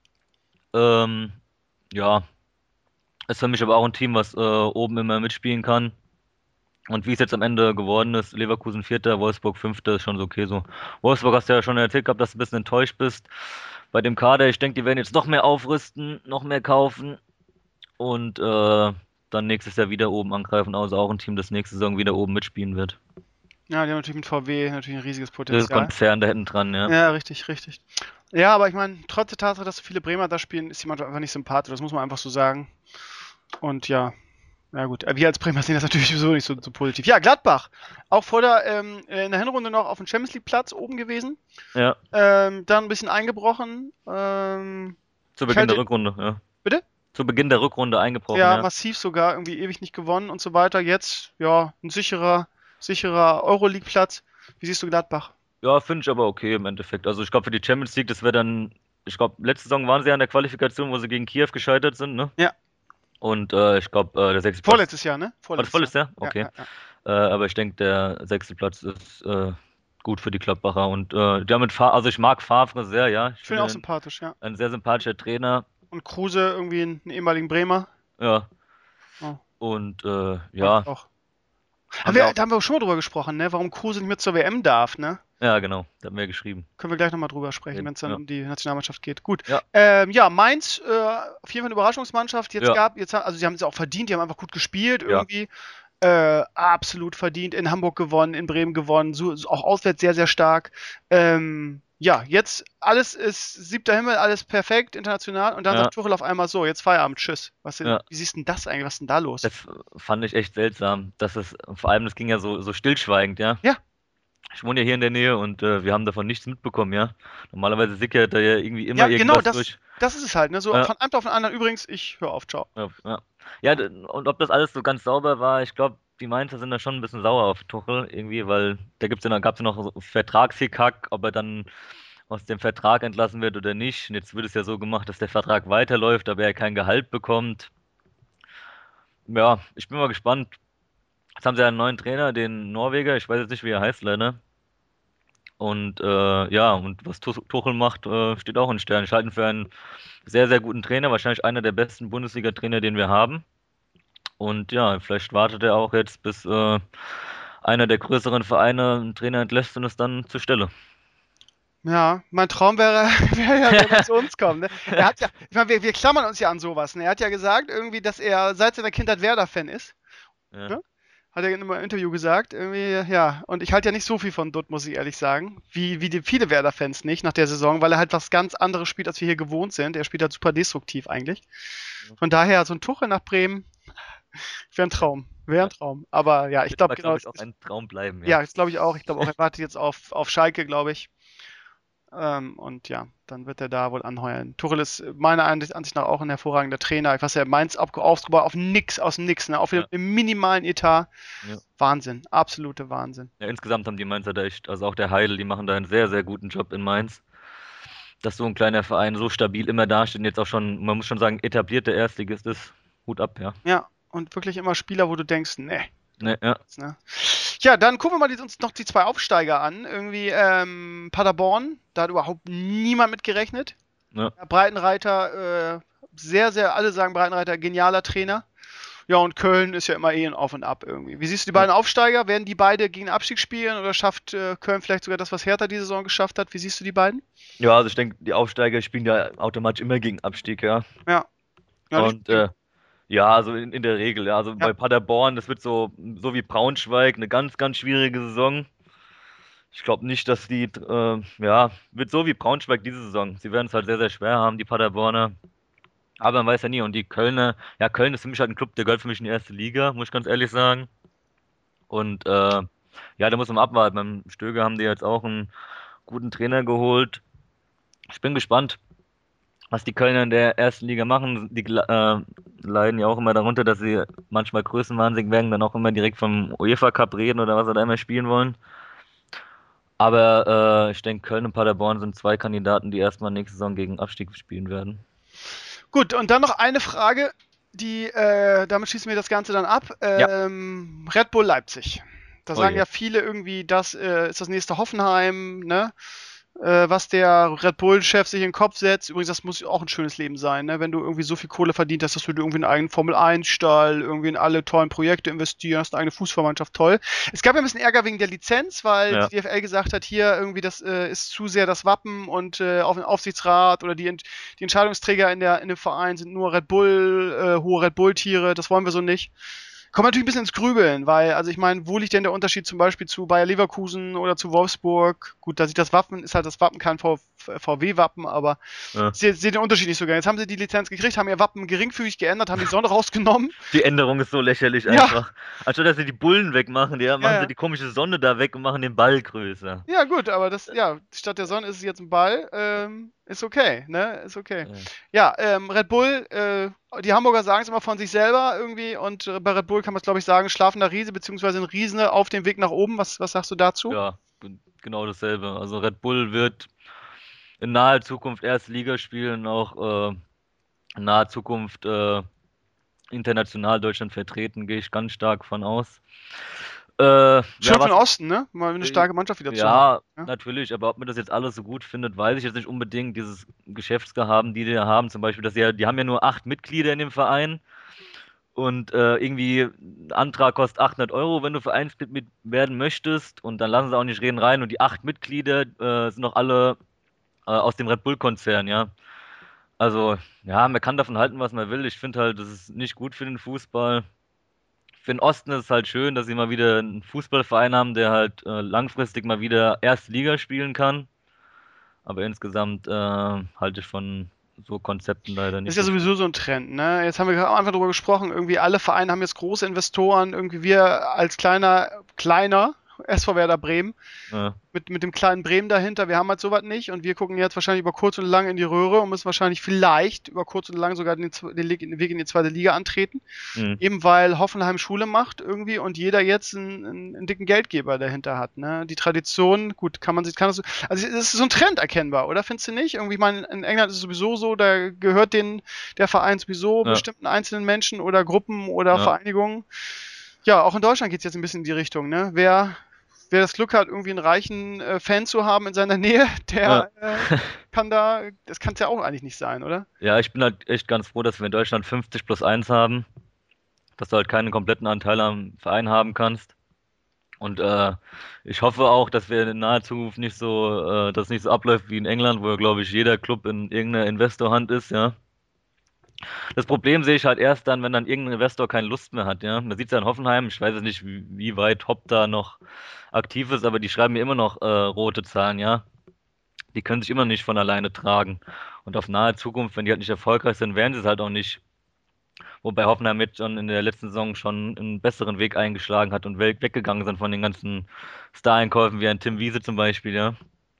Ähm, ja, ist für mich aber auch ein Team, was äh, oben immer mitspielen kann. Und wie es jetzt am Ende geworden ist, Leverkusen Vierter, Wolfsburg Fünfter, ist schon so okay so. Wolfsburg hast du ja schon erzählt gehabt, dass du ein bisschen enttäuscht bist bei dem Kader. Ich denke, die werden jetzt noch mehr aufrüsten, noch mehr kaufen und äh, dann nächstes Jahr wieder oben angreifen. Also auch ein Team, das nächste Saison wieder oben mitspielen wird. Ja, die haben natürlich mit V W natürlich ein riesiges Das Potenzial. Konzern da hinten dran, ja. Ja, richtig, richtig. Ja, aber ich meine, trotz der Tatsache, dass so viele Bremer da spielen, ist die Mannschaft einfach nicht sympathisch. Das muss man einfach so sagen. Und ja, ja gut. Wir als Bremer sehen das natürlich sowieso nicht so, so positiv. Ja, Gladbach. Auch vor der, ähm, in der Hinrunde noch auf dem Champions League Platz oben gewesen. Ja, Ähm, dann ein bisschen eingebrochen. Ähm, zu Beginn halte- der Rückrunde, ja. Bitte? zu Beginn der Rückrunde eingebrochen. Ja, Ja, massiv sogar, irgendwie ewig nicht gewonnen und so weiter. Jetzt, ja, ein sicherer, sicherer Euroleague-Platz. Wie siehst du Gladbach? ja, finde ich aber okay im Endeffekt. Also ich glaube für die Champions League, das wäre dann, ich glaube, letzte Saison waren sie ja in der Qualifikation, wo sie gegen Kiew gescheitert sind, ne? Ja. Und äh, ich glaube, äh, der sechste Platz. Vorletztes Jahr, ne? War das volles Jahr? Ja, Okay. ja, ja. Äh, aber ich denke, der sechste Platz ist äh, gut für die Gladbacher. Und äh, die haben mit Fa also ich mag Favre sehr, ja. Ich Ich finde ihn auch finde sympathisch, ja. ein sehr sympathischer Trainer. Und Kruse, irgendwie einen ehemaligen Bremer. Ja. Oh, Und äh, mag ja, ich auch. haben Haben wir wir, auch, da haben wir auch schon mal drüber gesprochen, ne? Warum Kruse nicht mehr zur W M darf, ne? ja, genau, da haben wir geschrieben. Können wir gleich nochmal drüber sprechen, Reden, wenn es dann ja. um die Nationalmannschaft geht. Gut. Ja. Ähm, ja, Mainz, äh, auf jeden Fall eine Überraschungsmannschaft. Jetzt Ja. gab, jetzt, ha- also sie haben es auch verdient, die haben einfach gut gespielt Ja. irgendwie. Äh, absolut verdient. In Hamburg gewonnen, in Bremen gewonnen, so, so auch auswärts sehr, sehr stark. Ähm, ja, jetzt alles ist siebter Himmel, alles perfekt, international. Und dann Ja. sagt Tuchel auf einmal so, jetzt Feierabend, tschüss. Was denn, Ja. Wie siehst du denn das eigentlich? Was ist denn da los? Das fand ich echt seltsam, dass es, vor allem, das ging ja so, so stillschweigend, ja. Ja. Ich wohne ja hier in der Nähe und äh, wir haben davon nichts mitbekommen, ja. Normalerweise sickert da ja irgendwie immer Ja, genau, irgendwas das, durch. das ist es halt, ne? So Ja. von einem auf den anderen. Übrigens, ich höre auf, ciao. Ja, ja. Ja, d- und ob das alles so ganz sauber war, ich glaube, die Mainzer sind da schon ein bisschen sauer auf Tuchel irgendwie, weil da gibt's ja noch, gab's ja noch so Vertragshickhack, ob er dann aus dem Vertrag entlassen wird oder nicht. Und jetzt wird es ja so gemacht, dass der Vertrag weiterläuft, aber er kein Gehalt bekommt. Ja, ich bin mal gespannt. Jetzt haben sie ja einen neuen Trainer, den Norweger, ich weiß jetzt nicht, wie er heißt, leider. Und äh, ja, und was Tu- Tuchel macht, äh, steht auch in Sternen. Ich halte ihn für einen sehr, sehr guten Trainer, wahrscheinlich einer der besten Bundesliga-Trainer, den wir haben. Und ja, vielleicht wartet er auch jetzt, bis äh, einer der größeren Vereine einen Trainer entlässt und es dann zur Stelle. Ja, mein Traum wäre, wäre ja, wenn er zu uns kommt. Ne? Er hat ja, ich meine, wir, wir klammern uns ja an sowas. Ne? Er hat ja gesagt, irgendwie, dass er seit seiner Kindheit Werder-Fan ist. Ja. Ja? Hat er in einem Interview gesagt. Irgendwie, ja. Und ich halte ja nicht so viel von Dutt, muss ich ehrlich sagen. Wie, wie die viele Werder-Fans nicht nach der Saison, weil er halt was ganz anderes spielt, als wir hier gewohnt sind. Er spielt halt super destruktiv eigentlich. Von daher, so ein Tuchel nach Bremen wäre ein Traum. Wäre ein Traum. Aber ja, ich Wird glaube aber, genau. glaube ich, das auch ein Traum bleiben. Ja, das glaube ich auch. Ich glaube auch, er wartet jetzt auf, auf Schalke, glaube ich. Ähm, und ja, dann wird er da wohl anheuern. Tuchel ist meiner Ansicht Ansicht nach auch ein hervorragender Trainer. Was er Mainz ab- aufgebaut auf nix, aus dem Nix, ne? Auf Ja. dem minimalen Etat. Ja. Wahnsinn, absolute Wahnsinn. Ja, insgesamt haben die Mainzer da echt, also auch der Heidel, die machen da einen sehr, sehr guten Job in Mainz. Dass so ein kleiner Verein so stabil immer dasteht und jetzt auch schon, man muss schon sagen, etablierter Erstligist ist. Hut ab, ja. Ja, und wirklich immer Spieler, wo du denkst, ne. Ne, ja. Ne? Ja, dann gucken wir mal die, uns noch die zwei Aufsteiger an. Irgendwie ähm, Paderborn, da hat überhaupt niemand mit gerechnet. Ja. Breitenreiter, äh, sehr, sehr, alle sagen Breitenreiter, genialer Trainer. Ja, und Köln ist ja immer eh ein Auf und Ab irgendwie. Wie siehst du die beiden Aufsteiger? Werden die beide gegen den Abstieg spielen oder schafft äh, Köln vielleicht sogar das, was Hertha diese Saison geschafft hat? Wie siehst du die beiden? Ja, also ich denke, die Aufsteiger spielen ja automatisch immer gegen Abstieg, ja. Ja. Ja, Und äh, ja, also in, in der Regel, ja. Also bei Paderborn, das wird so, so wie Braunschweig, eine ganz, ganz schwierige Saison. Ich glaube nicht, dass die, äh, ja, wird so wie Braunschweig diese Saison. Sie werden es halt sehr, sehr schwer haben, die Paderborner. Aber man weiß ja nie. Und die Kölner, ja, Köln ist für mich halt ein Club, der gehört für mich in die erste Liga, muss ich ganz ehrlich sagen. Und äh, ja, da muss man abwarten. Beim Stöger haben die jetzt auch einen guten Trainer geholt. Ich bin gespannt, was die Kölner in der ersten Liga machen. Die äh, leiden ja auch immer darunter, dass sie manchmal größenwahnsinnig werden, dann auch immer direkt vom UEFA Cup reden oder was sie da immer spielen wollen. Aber äh, ich denke, Köln und Paderborn sind zwei Kandidaten, die erstmal nächste Saison gegen Abstieg spielen werden. Gut, und dann noch eine Frage, die, äh, damit schließen wir das Ganze dann ab. Ähm, Red Bull Leipzig. Da Oh sagen je. ja viele irgendwie, das äh, ist das nächste Hoffenheim, ne? Äh, was der Red Bull-Chef sich in den Kopf setzt. Übrigens, das muss auch ein schönes Leben sein, ne? Wenn du irgendwie so viel Kohle verdient hast, dass du dir irgendwie einen eigenen Formel eins Stall, irgendwie in alle tollen Projekte investierst, eine eigene Fußballmannschaft, toll. Es gab ja ein bisschen Ärger wegen der Lizenz, weil Ja. die D F L gesagt hat, hier irgendwie, das äh, ist zu sehr das Wappen und äh, auf den Aufsichtsrat oder die, Ent die Entscheidungsträger in, der, in dem Verein sind nur Red Bull, äh, hohe Red Bull-Tiere, das wollen wir so nicht. Kommt natürlich ein bisschen ins Grübeln, weil, also ich meine, wo liegt denn der Unterschied zum Beispiel zu Bayer Leverkusen oder zu Wolfsburg? Gut, da sieht das Wappen, ist halt das Wappen kein V W-Wappen, aber Ja. ich sehe seh den Unterschied nicht so gerne. Jetzt haben sie die Lizenz gekriegt, haben ihr Wappen geringfügig geändert, haben die Sonne rausgenommen. Die Änderung ist so lächerlich Ja. einfach. Anstatt dass sie die Bullen wegmachen, ja, machen ja. sie die komische Sonne da weg und machen den Ball größer. Ja, gut, aber das, ja, statt der Sonne ist es jetzt ein Ball. Ähm, ist okay, ne? Ist okay. Ja. Ja, ähm, Red Bull, äh, die Hamburger sagen es immer von sich selber irgendwie und äh, bei Red Bull kann man es, glaube ich, sagen, schlafender Riese, beziehungsweise ein Riesen auf dem Weg nach oben. Was, was sagst du dazu? Ja, g- genau dasselbe. Also Red Bull wird in naher Zukunft erste Liga spielen, auch äh, in naher Zukunft äh, international Deutschland vertreten, gehe ich ganz stark von aus. Äh, ja, Schön für was, den Osten, ne? Mal eine äh, starke Mannschaft wieder zu ja, haben. Ja? natürlich, aber ob man das jetzt alles so gut findet, weiß ich jetzt nicht unbedingt. Dieses Geschäftsgehaben, die die da haben, zum Beispiel, dass die, ja- die haben ja nur acht Mitglieder in dem Verein und äh, irgendwie ein Antrag kostet achthundert Euro, wenn du Vereinsmitglied werden möchtest, und dann lassen sie auch nicht reden rein, und die acht Mitglieder äh, sind auch alle äh, aus dem Red Bull-Konzern, ja. Also, ja, man kann davon halten, was man will. Ich finde halt, das ist nicht gut für den Fußball. Für den Osten ist es halt schön, dass sie mal wieder einen Fußballverein haben, der halt äh, langfristig mal wieder erste Liga spielen kann. Aber insgesamt äh, halte ich von so Konzepten leider Das nicht ist ja so viel. sowieso so ein Trend, ne? Jetzt haben wir gerade am Anfang drüber gesprochen, irgendwie alle Vereine haben jetzt große Investoren, irgendwie wir als kleiner, kleiner S V Werder Bremen, Ja, mit, mit dem kleinen Bremen dahinter, wir haben halt sowas nicht und wir gucken jetzt wahrscheinlich über kurz und lang in die Röhre und müssen wahrscheinlich vielleicht über kurz und lang sogar den, den Leg- den Weg in die zweite Liga antreten. mhm. Eben weil Hoffenheim Schule macht irgendwie und jeder jetzt einen, einen, einen dicken Geldgeber dahinter hat. Ne? Die Tradition, gut, kann man sich, kann das so, also es ist so ein Trend erkennbar, oder findest du nicht? Irgendwie, ich meine, in England ist es sowieso so, da gehört den, der Verein sowieso Ja, bestimmten einzelnen Menschen oder Gruppen oder ja, Vereinigungen. Ja, auch in Deutschland geht es jetzt ein bisschen in die Richtung. Ne? Wer, wer das Glück hat, irgendwie einen reichen äh, Fan zu haben in seiner Nähe, ja. der äh, kann da, das kann es ja auch eigentlich nicht sein, oder? Ja, ich bin halt echt ganz froh, dass wir in Deutschland fünfzig plus eins haben, dass du halt keinen kompletten Anteil am Verein haben kannst. Und äh, ich hoffe auch, dass wir in naher Zukunft nicht so, äh, dass es nicht so abläuft wie in England, wo, glaube ich, jeder Club in irgendeiner Investorhand ist, ja. Das Problem sehe ich halt erst dann, wenn dann irgendein Investor keine Lust mehr hat, ja. Man sieht es ja in Hoffenheim, ich weiß jetzt nicht, wie, wie weit Hopp da noch aktiv ist, aber die schreiben mir immer noch äh, rote Zahlen, ja. Die können sich immer nicht von alleine tragen. Und auf nahe Zukunft, wenn die halt nicht erfolgreich sind, werden sie es halt auch nicht. Wobei Hoffenheim jetzt schon in der letzten Saison schon einen besseren Weg eingeschlagen hat und weg- weggegangen sind von den ganzen Star-Einkäufen wie ein Tim Wiese zum Beispiel, ja.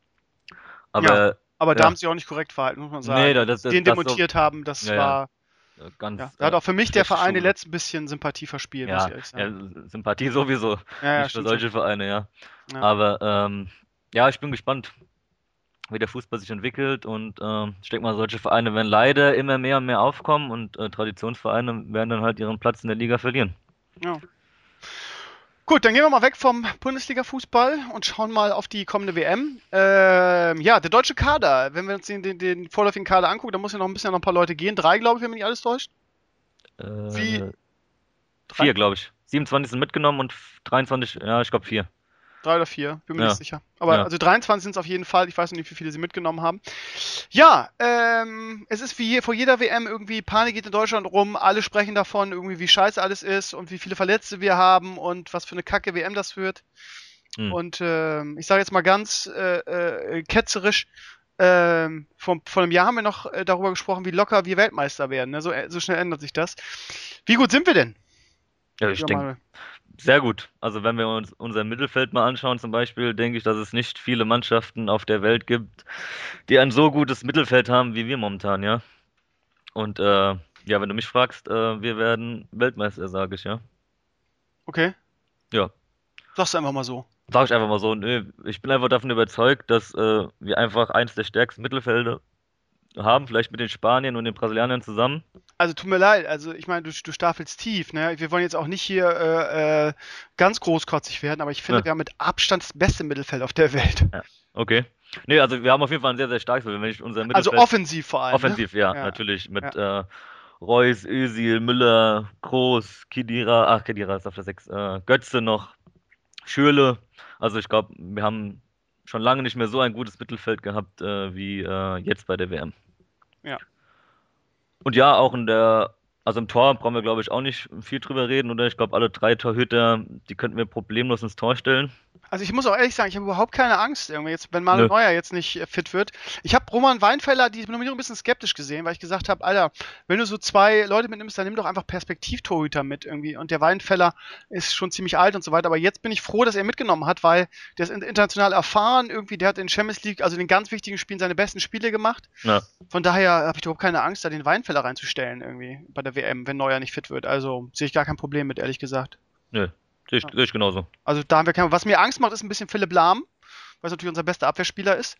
Ja, Aber aber da haben ja, sie auch nicht korrekt verhalten, muss man nee, sagen. da- Dass das, sie das, den das so, demontiert haben, das ja, ja, war, ja, ganz da hat äh, auch für mich der schlechte Verein die Schule. letzten bisschen Sympathie verspielt, muss ich Ja, ehrlich ja, sagen. Sympathie sowieso, Ja, ja, nicht für stimmt schon. solche Vereine, ja. Ja. Aber ähm, ja, ich bin gespannt, wie der Fußball sich entwickelt, und ähm, ich denke mal, solche Vereine werden leider immer mehr und mehr aufkommen, und äh, Traditionsvereine werden dann halt ihren Platz in der Liga verlieren. Ja. Gut, dann gehen wir mal weg vom Bundesliga-Fußball und schauen mal auf die kommende W M. Ähm, ja, der deutsche Kader, wenn wir uns den, den, den vorläufigen Kader angucken, da muss ja noch ein bisschen noch ein paar Leute gehen. Drei, glaube ich, wenn mich nicht alles täuscht. Wie? Äh, Drei? vier, glaube ich. siebenundzwanzig sind mitgenommen und dreiundzwanzig, ja, ich glaube vier. Drei oder vier, bin mir nicht Ja, sicher. Aber ja. also dreiundzwanzig sind es auf jeden Fall. Ich weiß noch nicht, wie viele sie mitgenommen haben. Ja, ähm, es ist wie je, vor jeder W M irgendwie, Panik geht in Deutschland rum, alle sprechen davon, irgendwie wie scheiße alles ist und wie viele Verletzte wir haben und was für eine kacke W M das wird. Hm. Und ähm, ich sage jetzt mal ganz äh, äh, ketzerisch, ähm, vor, vor einem Jahr haben wir noch äh, darüber gesprochen, wie locker wir Weltmeister werden. Ne? So, äh, so schnell ändert sich das. Wie gut sind wir denn? Ja, ich Ja, denke, Manuel. sehr gut. Also wenn wir uns unser Mittelfeld mal anschauen zum Beispiel, denke ich, dass es nicht viele Mannschaften auf der Welt gibt, die ein so gutes Mittelfeld haben wie wir momentan, ja. Und äh, ja, wenn du mich fragst, äh, wir werden Weltmeister, sage ich, ja. Okay, Ja, sagst du einfach mal so. sage ich einfach mal so. Nö, ich bin einfach davon überzeugt, dass äh, wir einfach eins der stärksten Mittelfelder haben, vielleicht mit den Spaniern und den Brasilianern zusammen. Also tut mir leid, also ich meine, du, du staffelst tief, ne? Wir wollen jetzt auch nicht hier äh, äh, ganz großkotzig werden, aber ich finde, Ja, wir haben mit Abstand das beste Mittelfeld auf der Welt. ja, okay. Nee, also wir haben auf jeden Fall ein sehr, sehr starkes Mittelfeld. Wenn ich unser Also Mittelfeld, offensiv vor allem, ne? offensiv, ja, Ja, natürlich, mit ja. äh, Reus, Özil, Müller, Kroos, Khedira, ach, Khedira ist auf der sechs, äh, Götze noch, Schürrle. Also ich glaube, wir haben schon lange nicht mehr so ein gutes Mittelfeld gehabt äh, wie äh, jetzt bei der W M. Ja. Und ja, auch in der, also im Tor brauchen wir, glaube ich, auch nicht viel drüber reden, oder? Ich glaube, alle drei Torhüter, die könnten wir problemlos ins Tor stellen. Also ich muss auch ehrlich sagen, ich habe überhaupt keine Angst, irgendwie jetzt, wenn Manuel Nö. Neuer jetzt nicht äh, fit wird. Ich habe Roman Weinfeller die Nominierung ein bisschen skeptisch gesehen, weil ich gesagt habe, Alter, wenn du so zwei Leute mitnimmst, dann nimm doch einfach Perspektivtorhüter mit irgendwie. Und der Weinfeller ist schon ziemlich alt und so weiter. Aber jetzt bin ich froh, dass er mitgenommen hat, weil der ist in- international erfahren irgendwie. Der hat in Champions League, also in den ganz wichtigen Spielen, seine besten Spiele gemacht. Ja. Von daher habe ich überhaupt keine Angst, da den Weinfeller reinzustellen irgendwie bei der W M, wenn Neuer nicht fit wird. Also sehe ich gar kein Problem mit, ehrlich gesagt. Nö, sehe ich, seh ich genauso. Also da haben wir kein, was mir Angst macht, ist ein bisschen Philipp Lahm, weil es natürlich unser bester Abwehrspieler ist.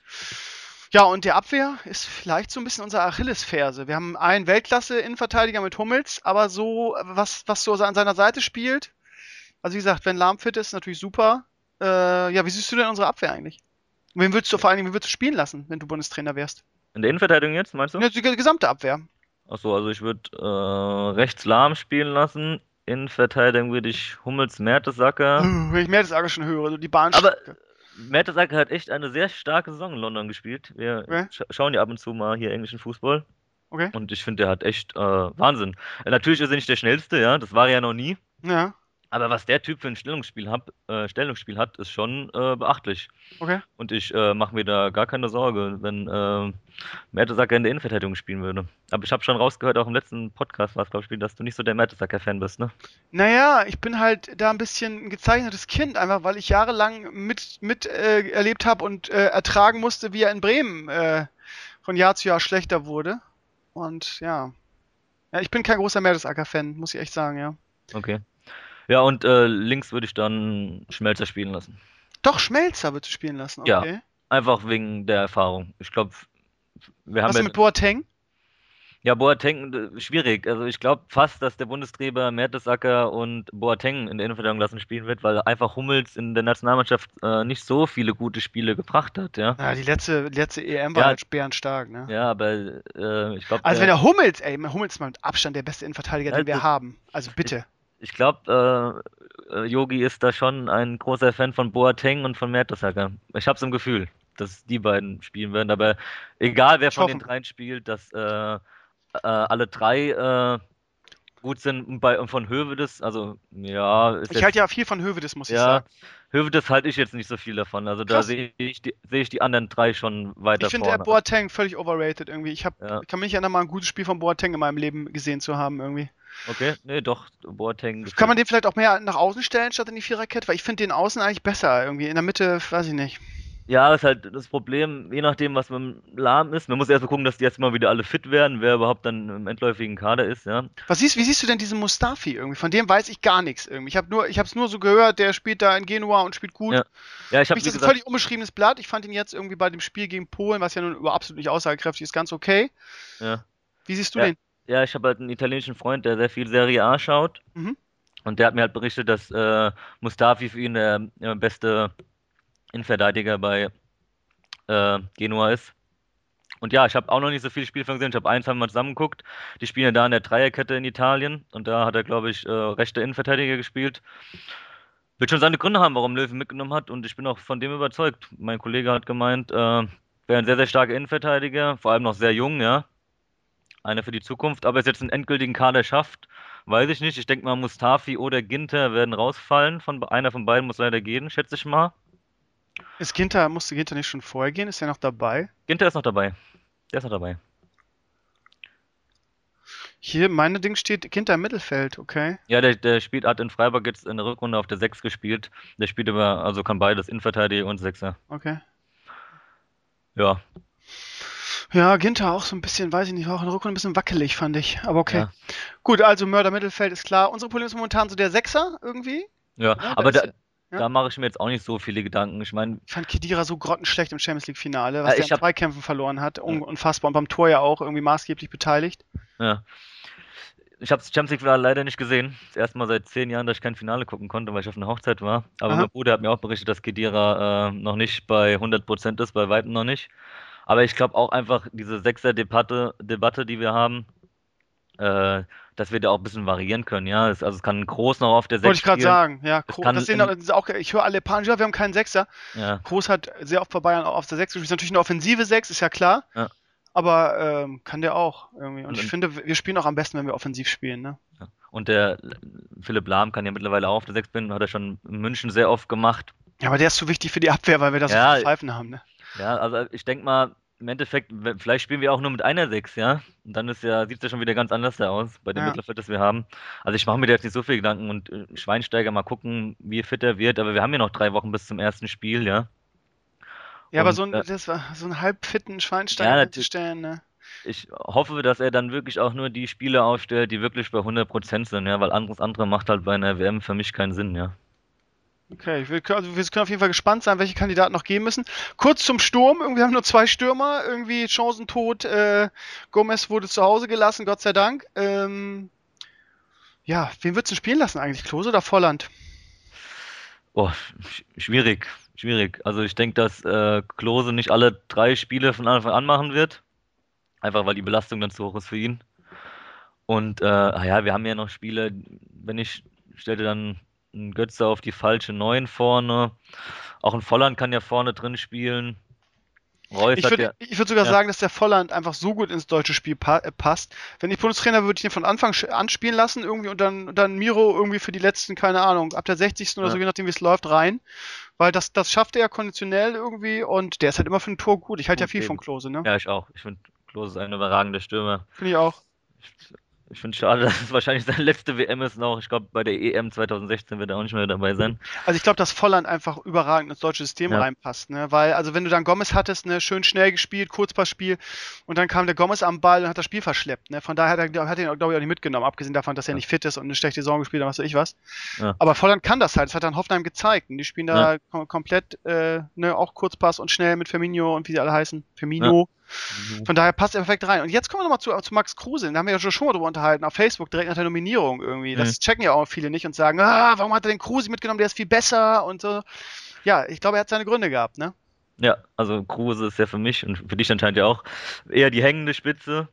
Ja, und der Abwehr ist vielleicht so ein bisschen unsere Achillesferse. Wir haben einen Weltklasse-Innenverteidiger mit Hummels, aber so, was, was so an seiner Seite spielt, also wie gesagt, wenn Lahm fit ist, natürlich super. Äh, ja, wie siehst du denn unsere Abwehr eigentlich? Und wen würdest du vor allen Dingen, wen würdest du spielen lassen, wenn du Bundestrainer wärst? In der Innenverteidigung jetzt, meinst du? Ja, die gesamte Abwehr. Achso, also ich würde äh, rechts Lahm spielen lassen. Innenverteidigung würde ich Hummels, Mertesacker. Uh, Wenn ich Mertesacker schon höre, so die Bahn. Aber Mertesacker hat echt eine sehr starke Saison in London gespielt. Wir Okay. scha schauen ja ab und zu mal hier englischen Fußball. Okay. Und ich finde, der hat echt äh, Wahnsinn. Äh, natürlich ist er nicht der schnellste, ja, das war er ja noch nie. Ja, Aber was der Typ für ein Stellungsspiel hat, äh, Stellungsspiel hat, ist schon äh, beachtlich. okay. Und ich äh, mache mir da gar keine Sorge, wenn äh, Mertesacker in der Innenverteidigung spielen würde. Aber ich habe schon rausgehört, auch im letzten Podcast war es, glaube ich, dass du nicht so der Mertesacker-Fan bist, ne? Naja, ich bin halt da ein bisschen ein gezeichnetes Kind, einfach weil ich jahrelang mit, mit äh, erlebt habe und äh, ertragen musste, wie er in Bremen äh, von Jahr zu Jahr schlechter wurde. Und ja. Ja, ich bin kein großer Mertesacker-Fan, muss ich echt sagen, ja. Okay. Ja, und äh, links würde ich dann Schmelzer spielen lassen. Doch, Schmelzer wird spielen lassen, Ja. okay. Einfach wegen der Erfahrung. Ich glaube, wir haben Was ist ja, mit Boateng? ja Boateng äh, schwierig. Also ich glaube fast, dass der Bundestrainer Mertesacker und Boateng in der Innenverteidigung lassen spielen wird, weil einfach Hummels in der Nationalmannschaft äh, nicht so viele gute Spiele gebracht hat, ja. Ja, die letzte, die letzte E M war Ja. halt bärenstark, ne? Ja, aber äh, ich glaube, Also wenn der Hummels, ey, Hummels ist mal mit Abstand der beste Innenverteidiger, Ja, den wir das- haben. Also bitte. ich glaube, äh, Yogi ist da schon ein großer Fan von Boateng und von Mertesacker. Ich habe so ein Gefühl, dass die beiden spielen werden. Aber egal, wer von den hoffe. dreien spielt, dass äh, äh, alle drei äh, gut sind. Und bei und von Hövedes, also ja, ist Ich jetzt, halte ja viel von Hövedes, muss ich ja, sagen. Hövedes halte ich jetzt nicht so viel davon. Also da Krass. sehe ich die sehe ich die anderen drei schon weiter Ich finde der vorne. Boateng völlig overrated irgendwie. Ich, hab, Ja. ich kann mich nicht erinnern, mal ein gutes Spiel von Boateng in meinem Leben gesehen zu haben irgendwie. Okay, nee, doch, Boateng. Kann man den vielleicht auch mehr nach außen stellen statt in die Viererkette? Weil ich finde den außen eigentlich besser irgendwie. In der Mitte, weiß ich nicht. Ja, ist halt das Problem, je nachdem, was mit dem Lahm ist. Man muss erst mal gucken, dass die jetzt mal wieder alle fit werden, wer überhaupt dann im endläufigen Kader ist, ja. Was siehst, wie siehst du denn diesen Mustafi irgendwie? Von dem weiß ich gar nichts irgendwie. Ich habe nur, ich habe es nur so gehört, der spielt da in Genua und spielt gut. Ja. Ja, ich Für habe mich wie ist das ein gesagt, völlig unbeschriebenes Blatt. Ich fand ihn jetzt irgendwie bei dem Spiel gegen Polen, was ja nun über absolut nicht aussagekräftig ist, ganz okay. ja. Wie siehst du Ja. den? Ja, ich habe halt einen italienischen Freund, der sehr viel Serie A schaut. Mhm. Und der hat mir halt berichtet, dass äh, Mustafi für ihn der äh, beste Innenverteidiger bei äh, Genua ist. Und ja, ich habe auch noch nicht so viele Spiele von gesehen. Ich habe ein, zwei Mal zusammengeguckt. Die spielen ja da in der Dreierkette in Italien. Und da hat er, glaube ich, äh, rechter Innenverteidiger gespielt. Wird schon seine Gründe haben, warum Löwen mitgenommen hat. Und ich bin auch von dem überzeugt. Mein Kollege hat gemeint, äh, wäre ein sehr, sehr starker Innenverteidiger. Vor allem noch sehr jung, ja. Einer für die Zukunft. Aber es jetzt einen endgültigen Kader schafft, weiß ich nicht. Ich denke mal, Mustafi oder Ginter werden rausfallen. Von, einer von beiden muss leider gehen, schätze ich mal. Ist Ginter, musste Ginter nicht schon vorher gehen? Ist er noch dabei? Ginter ist noch dabei. Der ist noch dabei. Hier, meine Ding steht Ginter im Mittelfeld, okay. Ja, der, der spielt, hat in Freiburg jetzt in der Rückrunde auf der sechs gespielt. Der spielt aber, also kann beides, Innenverteidiger und Sechser. Okay. Ja, Ja, Ginter auch so ein bisschen, weiß ich nicht, war auch in der Rückrunde ein bisschen wackelig, fand ich. Aber okay. Ja. Gut, also Mörder Mittelfeld ist klar. Unsere Problem ist momentan so der Sechser irgendwie. ja. da aber ist da, ja- ja. da mache ich mir jetzt auch nicht so viele Gedanken. Ich meine, Ich fand Kedira so grottenschlecht im Champions League Finale, was Ja, der ich in hab- Zweikämpfen verloren hat. Un unfassbar. Und beim Tor ja auch irgendwie maßgeblich beteiligt. ja. Ich habe das Champions League leider nicht gesehen. Das erste Mal seit zehn Jahren, dass ich kein Finale gucken konnte, weil ich auf einer Hochzeit war. Aber Aha. mein Bruder hat mir auch berichtet, dass Kedira äh, noch nicht bei hundert Prozent ist, bei weitem noch nicht. Aber ich glaube auch einfach, diese Sechser-Debatte, Debatte, die wir haben, äh, dass wir da auch ein bisschen variieren können. Ja, es, also es kann ein Groß noch auf der Wollte sechs ich gerade spielen. sagen. Ja, Das Kro- kann das sehen im- das ist auch, ich höre alle Paaren, ja, wir haben keinen Sechser. Ja, Groß hat sehr oft bei Bayern auch auf der sechs gespielt. Ist natürlich eine offensive sechs, ist ja klar. Ja. Aber ähm, kann der auch irgendwie. Und Und ich dann- finde, wir spielen auch am besten, wenn wir offensiv spielen. Ne? und der Philipp Lahm kann ja mittlerweile auch auf der sechs spielen, hat er schon in München sehr oft gemacht. Ja, aber der ist zu wichtig für die Abwehr, weil wir da so Ja, viele Pfeifen haben, ne? ja, also ich denke mal, im Endeffekt, we- vielleicht spielen wir auch nur mit einer Sechs, ja. Und dann ist ja, sieht es ja schon wieder ganz anders da aus bei dem Ja. Mittelfeld, das wir haben. Also ich mache mir da jetzt nicht so viel Gedanken und äh, Schweinsteiger mal gucken, wie fit er wird, aber wir haben ja noch drei Wochen bis zum ersten Spiel, ja. Ja, aber Und so ein, äh, das war so einen halbfitten Schweinsteiger ja, nat- einzustellen, ne? ich hoffe, dass er dann wirklich auch nur die Spiele aufstellt, die wirklich bei hundert Prozent sind, ja, weil anderes andere macht halt bei einer W M für mich keinen Sinn, ja. Okay, wir können, also wir können auf jeden Fall gespannt sein, welche Kandidaten noch gehen müssen. Kurz zum Sturm, irgendwie haben wir nur zwei Stürmer, irgendwie chancentot. Äh, Gomez wurde zu Hause gelassen, Gott sei Dank. Ähm, ja, wen würdest du spielen lassen eigentlich, Klose oder Volland? Boah, sch- schwierig, schwierig. Also ich denke, dass äh, Klose nicht alle drei Spiele von Anfang an machen wird, einfach weil die Belastung dann zu hoch ist für ihn. Und äh, ah ja, wir haben ja noch Spiele, wenn ich stelle dann einen Götze auf die falsche Neun vorne. Auch ein Volland kann ja vorne drin spielen. Reus Ich hat würde ja, ich würd sogar ja, sagen, dass der Volland einfach so gut ins deutsche Spiel pa äh, passt. Wenn ich Bundestrainer würde ich ihn von Anfang sch- anspielen lassen irgendwie und dann, und dann Miro irgendwie für die letzten, keine Ahnung, ab der sechzigsten oder so, ja, je nachdem wie es läuft, rein. Weil das, das schafft er ja konditionell irgendwie und der ist halt immer für ein Tor gut. Ich halte ja gut viel von eben. Klose, ne? Ja, ich auch. Ich finde, Klose ist ein überragender Stürmer. Finde ich auch. Ich, ich finde es schade, dass es wahrscheinlich seine letzte W M ist noch. Ich glaube, bei der E M zwanzig sechzehn wird er auch nicht mehr dabei sein. Also ich glaube, dass Volland einfach überragend ins deutsche System Ja, reinpasst, ne? Weil, also wenn du dann Gomez hattest, ne, schön schnell gespielt, Kurzpassspiel und dann kam der Gomez am Ball und hat das Spiel verschleppt, ne? Von daher hat er, glaub- hat er ihn, glaube ich, auch nicht mitgenommen, abgesehen davon, dass er ja, nicht fit ist und eine schlechte Saison gespielt hat, was weiß ich was. ja, Aber Volland kann das halt, das hat er in Hoffenheim gezeigt. Und die spielen ja, da kom komplett, äh, ne, auch Kurzpass und schnell mit Firmino und wie sie alle heißen. ja. Firmino. Mhm. Von daher passt er perfekt rein. Und jetzt kommen wir nochmal zu, zu Max Kruse. Da haben wir ja schon mal drüber unterhalten, auf Facebook, direkt nach der Nominierung irgendwie. Mhm. Das checken ja auch viele nicht und sagen, ah, warum hat er den Kruse mitgenommen, der ist viel besser und so. Ja, ich glaube, er hat seine Gründe gehabt, ne? Ja, also Kruse ist ja für mich und für dich anscheinend ja auch eher die hängende Spitze.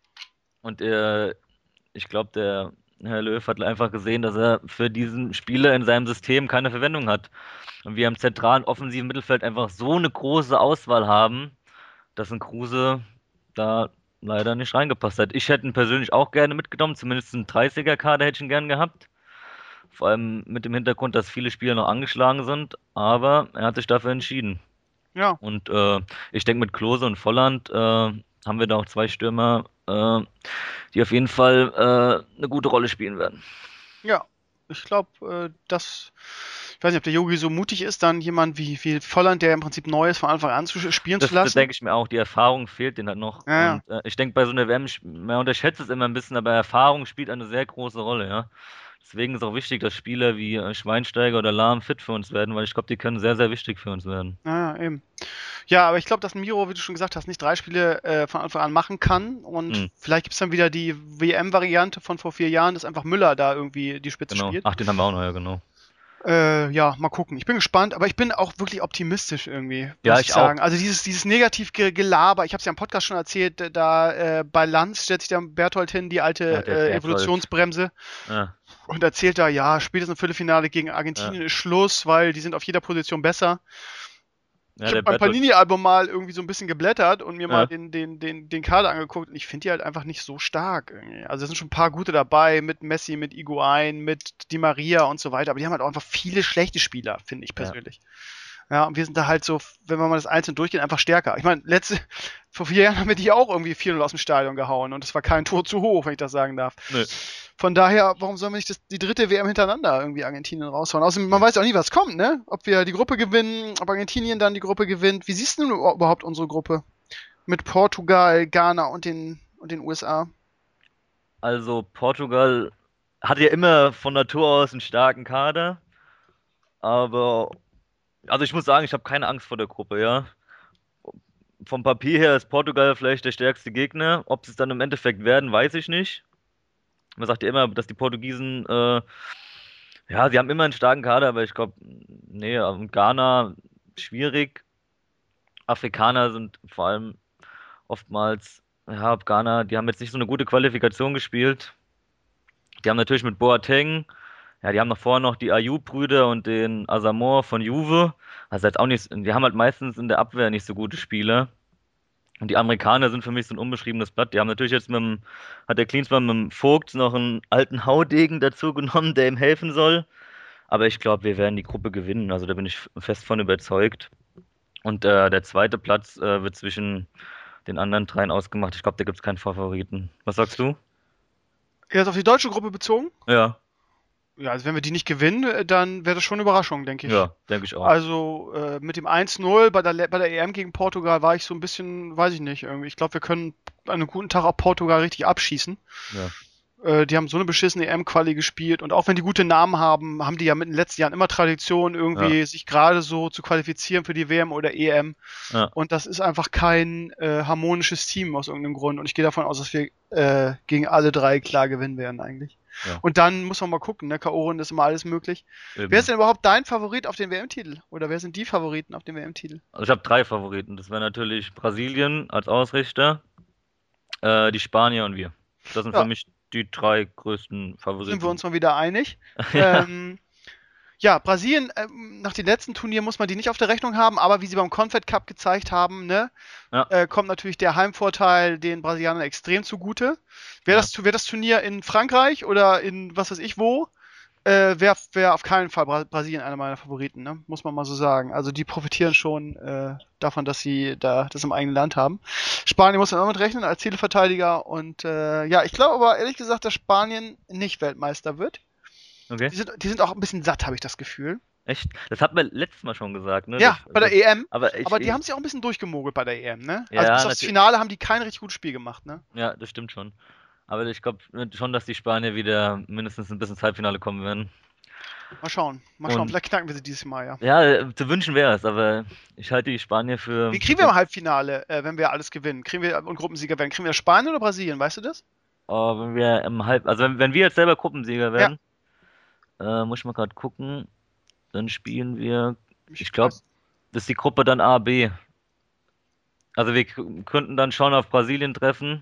Und äh, ich glaube, der Herr Löw hat einfach gesehen, dass er für diesen Spieler in seinem System keine Verwendung hat. Und wir im zentralen offensiven Mittelfeld einfach so eine große Auswahl haben, dass ein Kruse da leider nicht reingepasst hat. Ich hätte ihn persönlich auch gerne mitgenommen, zumindest einen dreißiger-Kader hätte ich ihn gern gehabt. Vor allem mit dem Hintergrund, dass viele Spieler noch angeschlagen sind, aber er hat sich dafür entschieden. Ja, Und äh, ich denke, mit Klose und Volland äh, haben wir da auch zwei Stürmer, äh, die auf jeden Fall äh, eine gute Rolle spielen werden. ja. Ich glaube, äh, dass, ich weiß nicht, ob der Yogi so mutig ist, dann jemand wie, wie Volland, der im Prinzip neu ist, von Anfang an zu spielen Das, zu das lassen. denke ich mir auch. Die Erfahrung fehlt denen halt noch. Ja, ja. Und äh, ich denke, bei so einer W M, sp- man unterschätzt es immer ein bisschen, aber Erfahrung spielt eine sehr große Rolle, ja. Deswegen ist auch wichtig, dass Spieler wie äh, Schweinsteiger oder Lahm fit für uns werden, weil ich glaube, die können sehr, sehr wichtig für uns werden. Ja, ja, eben. Ja, aber ich glaube, dass Miro, wie du schon gesagt hast, nicht drei Spiele äh, von Anfang an machen kann. Und Hm, vielleicht gibt es dann wieder die W M-Variante von vor vier Jahren, dass einfach Müller da irgendwie die Spitze genau. spielt. Ach, den haben wir auch noch, ja, genau. Äh, ja, mal gucken. Ich bin gespannt, aber ich bin auch wirklich optimistisch irgendwie, Ja, muss ich ich sagen. auch. Also dieses, dieses Negativ-Gelaber, ich habe es ja im Podcast schon erzählt, äh, da äh, bei Lanz stellt sich der Berthold hin, die Ja, alte der äh, Berthold. Evolutionsbremse, Ja, und erzählt da, ja, spätestens im Viertelfinale gegen Argentinien ja. ist Schluss, weil die sind auf jeder Position besser. Ja, Ich der habe beim Berthold. Panini-Album mal irgendwie so ein bisschen geblättert und mir mal Ja, den, den, den, den Kader angeguckt und ich finde die halt einfach nicht so stark irgendwie. Also es sind schon ein paar gute dabei, mit Messi, mit Higuain, mit Di Maria und so weiter, aber die haben halt auch einfach viele schlechte Spieler, finde ich ja, persönlich. Ja, und wir sind da halt so, wenn wir mal das einzeln durchgehen, einfach stärker. Ich meine, letzte, vor vier Jahren haben wir die auch irgendwie vier null aus dem Stadion gehauen und es war kein Tor zu hoch, wenn ich das sagen darf. nö, Von daher, warum sollen wir nicht das, die dritte W M hintereinander irgendwie Argentinien raushauen? Außerdem, man nee. weiß ja auch nie, was kommt, ne? Ob wir die Gruppe gewinnen, ob Argentinien dann die Gruppe gewinnt. Wie siehst du denn überhaupt unsere Gruppe? Mit Portugal, Ghana und den, und den U S A? Also Portugal hat ja immer von Natur aus einen starken Kader, aber also ich muss sagen, ich habe keine Angst vor der Gruppe, ja. Vom Papier her ist Portugal vielleicht der stärkste Gegner. Ob sie es dann im Endeffekt werden, weiß ich nicht. Man sagt ja immer, dass die Portugiesen, äh, ja, sie haben immer einen starken Kader, aber ich glaube, nee, ähm, Ghana schwierig. Afrikaner sind vor allem oftmals, ja, Ghana, die haben jetzt nicht so eine gute Qualifikation gespielt. Die haben natürlich mit Boateng, ja, die haben noch vorher noch die Ayew-Brüder und den Asamoah von Juve. Also jetzt auch nicht, die haben halt meistens in der Abwehr nicht so gute Spieler. Und die Amerikaner sind für mich so ein unbeschriebenes Blatt. Die haben natürlich jetzt mit dem, hat der Klinsmann mit dem Vogt noch einen alten Haudegen dazu genommen, der ihm helfen soll. Aber ich glaube, wir werden die Gruppe gewinnen. Also da bin ich fest von überzeugt. Und äh, der zweite Platz äh, wird zwischen den anderen dreien ausgemacht. Ich glaube, da gibt es keinen Favoriten. Was sagst du? Jetzt auf die deutsche Gruppe bezogen? Ja, Ja, also wenn wir die nicht gewinnen, äh, dann wäre das schon eine Überraschung, denke ich. ja, denke ich auch. Also äh, mit dem eins null bei der, Le- bei der E M gegen Portugal war ich so ein bisschen, weiß ich nicht, irgendwie. Ich glaube, wir können an einem guten Tag auch Portugal richtig abschießen. Ja. Äh, die haben so eine beschissene E M-Quali gespielt und auch wenn die gute Namen haben, haben die ja mit den letzten Jahren immer Tradition, irgendwie sich gerade so zu qualifizieren für die W M oder E M. Ja. Und das ist einfach kein äh, harmonisches Team aus irgendeinem Grund. Und ich gehe davon aus, dass wir äh, gegen alle drei klar gewinnen werden eigentlich. Ja. Und dann muss man mal gucken, ne? K O-Runde ist immer alles möglich. Eben. Wer ist denn überhaupt dein Favorit auf den W M-Titel? Oder wer sind die Favoriten auf den W M-Titel? Also ich habe drei Favoriten. Das wäre natürlich Brasilien als Ausrichter, äh, die Spanier und wir. Das sind Ja. für mich die drei größten Favoriten. Sind wir uns mal wieder einig. Ja. ähm, ja, Brasilien, ähm, nach den letzten Turnieren muss man die nicht auf der Rechnung haben, aber wie sie beim Confed Cup gezeigt haben, ne, Ja. äh, kommt natürlich der Heimvorteil den Brasilianern extrem zugute. Wäre Ja. das, wär das Turnier in Frankreich oder in was weiß ich wo, äh, wäre wär auf keinen Fall Bra Brasilien einer meiner Favoriten, ne? Muss man mal so sagen. Also die profitieren schon äh, davon, dass sie da das im eigenen Land haben. Spanien muss man auch mit rechnen als Titelverteidiger und äh, ja, ich glaube aber ehrlich gesagt, dass Spanien nicht Weltmeister wird. Okay. Die sind, die sind auch ein bisschen satt, habe ich das Gefühl. Echt? Das hat man letztes Mal schon gesagt, ne? Ja, Das, bei der das, E M. aber ich, Aber die ich, haben sich auch ein bisschen durchgemogelt bei der E M, ne? Ja, also bis aufs natürlich. Finale haben die kein richtig gutes Spiel gemacht, ne? Ja, das stimmt schon. Aber ich glaube schon, dass die Spanier wieder mindestens ein bisschen ins Halbfinale kommen werden. Mal schauen, mal schauen. Und- Vielleicht knacken wir sie dieses Mal, ja. Ja, äh, zu wünschen wäre es, aber ich halte die Spanier für. Wen kriegen wir im Halbfinale, äh, wenn wir alles gewinnen? Kriegen wir und Gruppensieger werden? Kriegen wir Spanien oder Brasilien, weißt du das? Oh, wenn wir im Halb, also wenn, wenn wir jetzt selber Gruppensieger werden, äh, muss ich mal gerade gucken, dann spielen wir, ich glaube, weiß- das ist die Gruppe dann A, B. Also wir k- könnten dann schon auf Brasilien treffen,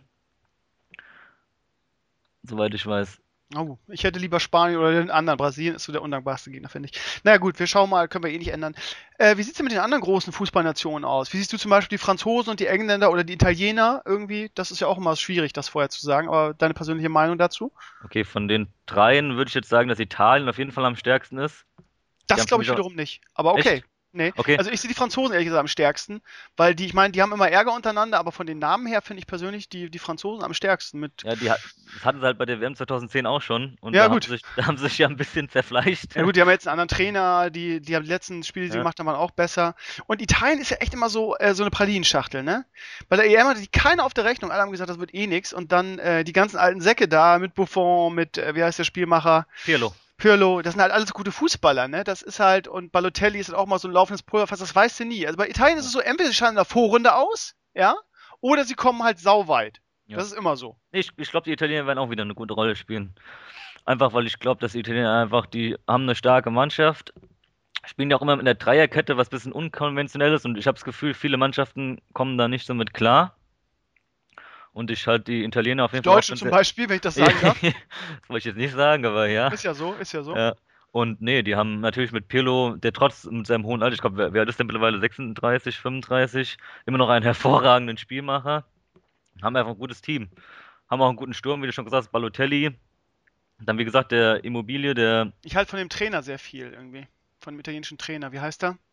soweit ich weiß. Oh, ich hätte lieber Spanien oder den anderen. Brasilien ist so der undankbarste Gegner, finde ich. Naja gut, wir schauen mal, können wir eh nicht ändern. Äh, wie sieht es denn mit den anderen großen Fußballnationen aus? Wie siehst du zum Beispiel die Franzosen und die Engländer oder die Italiener irgendwie? Das ist ja auch immer schwierig, das vorher zu sagen, aber deine persönliche Meinung dazu? Okay, von den dreien würde ich jetzt sagen, dass Italien auf jeden Fall am stärksten ist. Das haben glaube ich für mich auch- wiederum nicht. Aber okay. Echt? Nee. Okay. Also ich sehe die Franzosen ehrlich gesagt am stärksten, weil die, ich meine, die haben immer Ärger untereinander, aber von den Namen her finde ich persönlich die, die Franzosen am stärksten mit. Ja, die hat, das hatten sie halt bei der W M zweitausendzehn auch schon. Und Ja, da, gut. Haben sie sich, da haben sie sich ja ein bisschen zerfleischt. Ja gut, die haben jetzt einen anderen Trainer, die, die haben die letzten Spiele, die sie Ja. gemacht haben, waren auch besser. Und Italien ist ja echt immer so, äh, so eine Pralinenschachtel, ne? Bei der E M hatte die keiner auf der Rechnung, alle haben gesagt, das wird eh nix. Und dann äh, die ganzen alten Säcke da mit Buffon, mit, äh, wie heißt der Spielmacher? Pirlo. Pirlo, das sind halt alles gute Fußballer, ne? Das ist halt, und Balotelli ist halt auch mal so ein laufendes Pulverfass, das weißt du nie. Also bei Italien ist es so, entweder sie scheiden in der Vorrunde aus, ja, oder sie kommen halt sauweit. Ja. Das ist immer so. Ich, ich glaube, die Italiener werden auch wieder eine gute Rolle spielen. Einfach, weil ich glaube, dass die Italiener einfach, die haben eine starke Mannschaft, spielen ja auch immer mit einer Dreierkette, was ein bisschen unkonventionell ist. Und ich habe das Gefühl, viele Mannschaften kommen da nicht so mit klar. Und ich halte die Italiener auf jeden Fall. Deutsche zum Beispiel, wenn ich das sagen darf. Das wollte ich jetzt nicht sagen, aber ja. Ist ja so, ist ja so. Ja. Und nee, die haben natürlich mit Pirlo, der trotz mit seinem hohen Alter, ich glaube, wer, wer ist denn mittlerweile sechsunddreißig, fünfunddreißig, immer noch einen hervorragenden Spielmacher. Haben einfach ein gutes Team. Haben auch einen guten Sturm, wie du schon gesagt hast, Balotelli. Dann, wie gesagt, der Immobilie, der, Ich halte von dem Trainer sehr viel irgendwie. Von dem italienischen Trainer. Wie heißt er?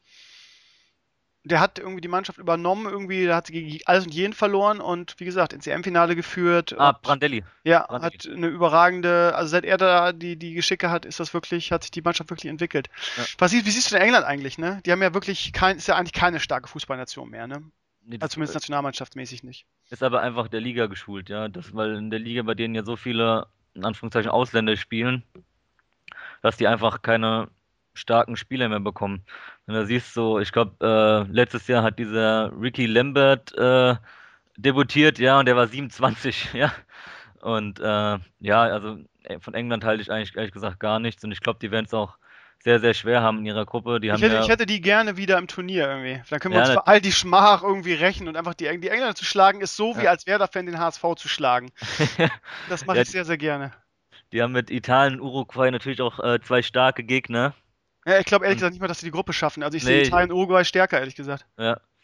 Der hat irgendwie die Mannschaft übernommen, irgendwie, der hat sie gegen alles und jeden verloren und wie gesagt, ins E M-Finale geführt. ah, und, Brandelli. ja, Brandelli. hat eine überragende, also seit er da die, die Geschicke hat, ist das wirklich, hat sich die Mannschaft wirklich entwickelt. Ja. Was, sie- wie siehst du denn England eigentlich, ne? Die haben ja wirklich kein, ist ja eigentlich keine starke Fußballnation mehr, ne? Nee, Also das zumindest nationalmannschaftsmäßig nicht. ist aber einfach der Liga geschult, ja. Das, weil in der Liga bei denen ja so viele, in Anführungszeichen, Ausländer spielen, dass die einfach keine starken Spieler mehr bekommen. Wenn du siehst, so, ich glaube, äh, letztes Jahr hat dieser Ricky Lambert äh, debütiert, ja, und der war siebenundzwanzig, ja. Und äh, ja, also äh, von England halte ich eigentlich ehrlich gesagt gar nichts und ich glaube, die werden es auch sehr, sehr schwer haben in ihrer Gruppe. Die Ich haben hätte, ja, ich hätte die gerne wieder im Turnier irgendwie. Dann können wir Ja, uns ne- für all die Schmach irgendwie rächen und einfach die, die Engländer zu schlagen, ist so wie Ja. als Werder-Fan den H S V zu schlagen. Das mache Ja, ich sehr, sehr gerne. die haben mit Italien und Uruguay natürlich auch äh, zwei starke Gegner. Ja, ich glaube ehrlich Und- gesagt nicht mal, dass sie die Gruppe schaffen. Also ich Nee, sehe ich- Italien und Uruguay stärker, ehrlich gesagt. Ja.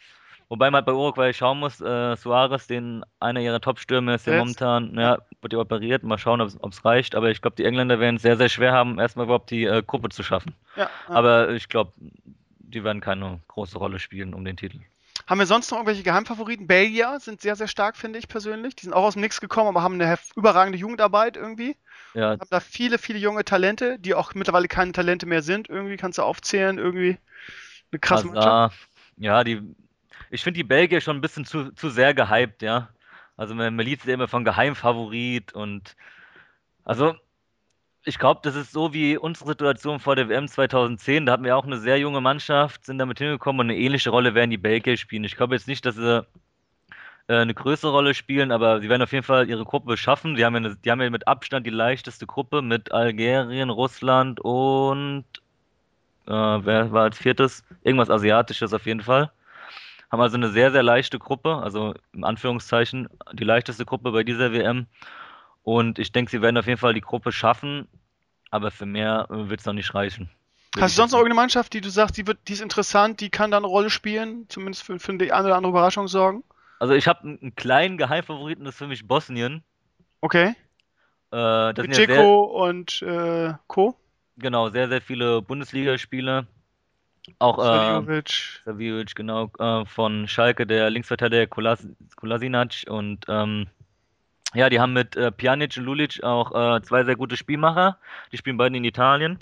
Wobei man bei Uruguay schauen muss, äh, Suarez, den einer ihrer Top-Stürmer ist ja Jetzt? momentan, ja, wird ja operiert. Mal schauen, ob es reicht. Aber ich glaube, die Engländer werden es sehr, sehr schwer haben, erstmal überhaupt die äh, Gruppe zu schaffen. Ja, ja. Aber ich glaube, die werden keine große Rolle spielen um den Titel. Haben wir sonst noch irgendwelche Geheimfavoriten? Belgier sind sehr, sehr stark, finde ich persönlich. Die sind auch aus dem Nix gekommen, aber haben eine hef- überragende Jugendarbeit irgendwie. Ja, Haben da viele, viele junge Talente, die auch mittlerweile keine Talente mehr sind. Irgendwie kannst du aufzählen, irgendwie eine krasse Mannschaft. Hazard, ja, die, ich finde die Belgier schon ein bisschen zu, zu sehr gehypt, ja. Also man, man liest ja immer von Geheimfavorit und also ich glaube, das ist so wie unsere Situation vor der W M zweitausendzehn. Da hatten wir auch eine sehr junge Mannschaft, sind damit hingekommen und eine ähnliche Rolle werden die Belgier spielen. Ich glaube jetzt nicht, dass sie äh, eine größere Rolle spielen, aber sie werden auf jeden Fall ihre Gruppe schaffen. Die haben ja, eine, die haben ja mit Abstand die leichteste Gruppe mit Algerien, Russland und äh, wer war als viertes? Irgendwas Asiatisches auf jeden Fall. Haben also eine sehr, sehr leichte Gruppe, also in Anführungszeichen die leichteste Gruppe bei dieser W M. Und ich denke, sie werden auf jeden Fall die Gruppe schaffen, aber für mehr äh, wird es noch nicht reichen. Würde Hast ich du sonst noch jetzt irgendeine Mannschaft, die du sagst, die, wird, die ist interessant, die kann da eine Rolle spielen, zumindest für, für die eine oder andere Überraschung sorgen? sagen. Also ich habe einen, einen kleinen Geheimfavoriten, das ist für mich Bosnien. Okay. Äh, das Mit sind ja sehr, Dzeko und äh, Co. genau, sehr, sehr viele Bundesligaspiele. Auch äh, Saviovic. Saviovic, genau, äh, von Schalke, der Linksverteidiger Kolas Kolasinac und ähm, ja, die haben mit äh, Pjanic und Lulic auch äh, zwei sehr gute Spielmacher. Die spielen beide in Italien.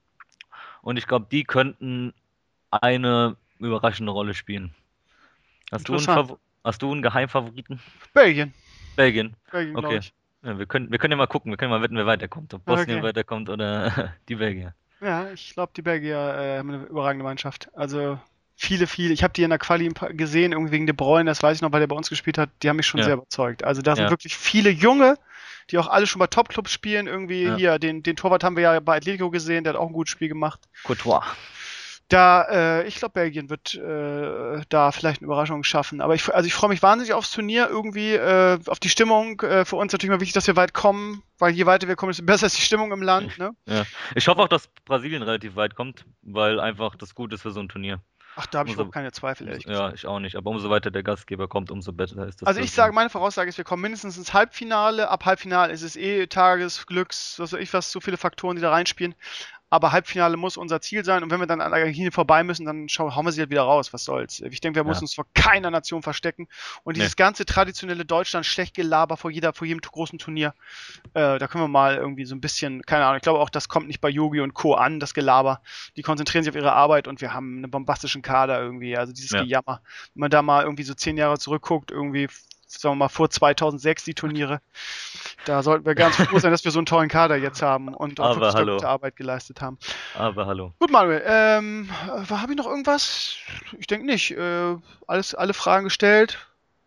Und ich glaube, die könnten eine überraschende Rolle spielen. Hast du einen, Interessant. Fav hast du einen Geheimfavoriten? Belgien. Belgien. Belgien, glaube Okay. ich. Ja, wir können, wir können ja mal gucken, wir können mal wetten, wer weiterkommt. Ob Bosnien Okay. weiterkommt oder die Belgier. Ja, ich glaube, die Belgier äh, haben eine überragende Mannschaft. Also viele, viele. Ich habe die in der Quali ein paar gesehen, irgendwie wegen De Bruyne, das weiß ich noch, weil der bei uns gespielt hat. Die haben mich schon Ja. sehr überzeugt. Also da sind Ja. wirklich viele Junge, die auch alle schon bei Topclubs spielen. Irgendwie Ja. hier, den, den Torwart haben wir ja bei Atletico gesehen, der hat auch ein gutes Spiel gemacht. Courtois. Da, äh, ich glaube, Belgien wird äh, da vielleicht eine Überraschung schaffen. Aber ich, also ich freue mich wahnsinnig aufs Turnier, irgendwie äh, auf die Stimmung. Äh, für uns natürlich mal wichtig, dass wir weit kommen, weil je weiter wir kommen, desto besser ist die Stimmung im Land. Ne? Ja. Ich hoffe auch, dass Brasilien relativ weit kommt, weil einfach das gut ist für so ein Turnier. Ach, da habe ich Umso- überhaupt keine Zweifel, ehrlich gesagt. Ja, ich auch nicht. Aber umso weiter der Gastgeber kommt, umso besser ist das. Also für ich so- sage, meine Voraussage ist, wir kommen mindestens ins Halbfinale. Ab Halbfinale ist es eh Tages, Glücks, was weiß ich was, so viele Faktoren, die da reinspielen. Aber Halbfinale muss unser Ziel sein. Und wenn wir dann an Argentinien vorbei müssen, dann schau, hauen wir sie halt wieder raus. Was soll's. Ich denke, wir Ja. müssen uns vor keiner Nation verstecken. Und dieses ganze traditionelle Deutschland schlecht Gelaber vor jeder, vor jedem großen Turnier, äh, da können wir mal irgendwie so ein bisschen, keine Ahnung, ich glaube auch, das kommt nicht bei Yogi und Co. an, das Gelaber. Die konzentrieren sich auf ihre Arbeit und wir haben einen bombastischen Kader irgendwie. Also dieses Ja. Gejammer. Wenn man da mal irgendwie so zehn Jahre zurückguckt, irgendwie, sagen wir mal, vor zweitausendsechs die Turniere, da sollten wir ganz froh sein, dass wir so einen tollen Kader jetzt haben und auch Aber wirklich da hallo. gute Arbeit geleistet haben. Aber hallo. Gut, Manuel, ähm, äh, habe ich noch irgendwas? Ich denke nicht. Äh, alles, alle Fragen gestellt.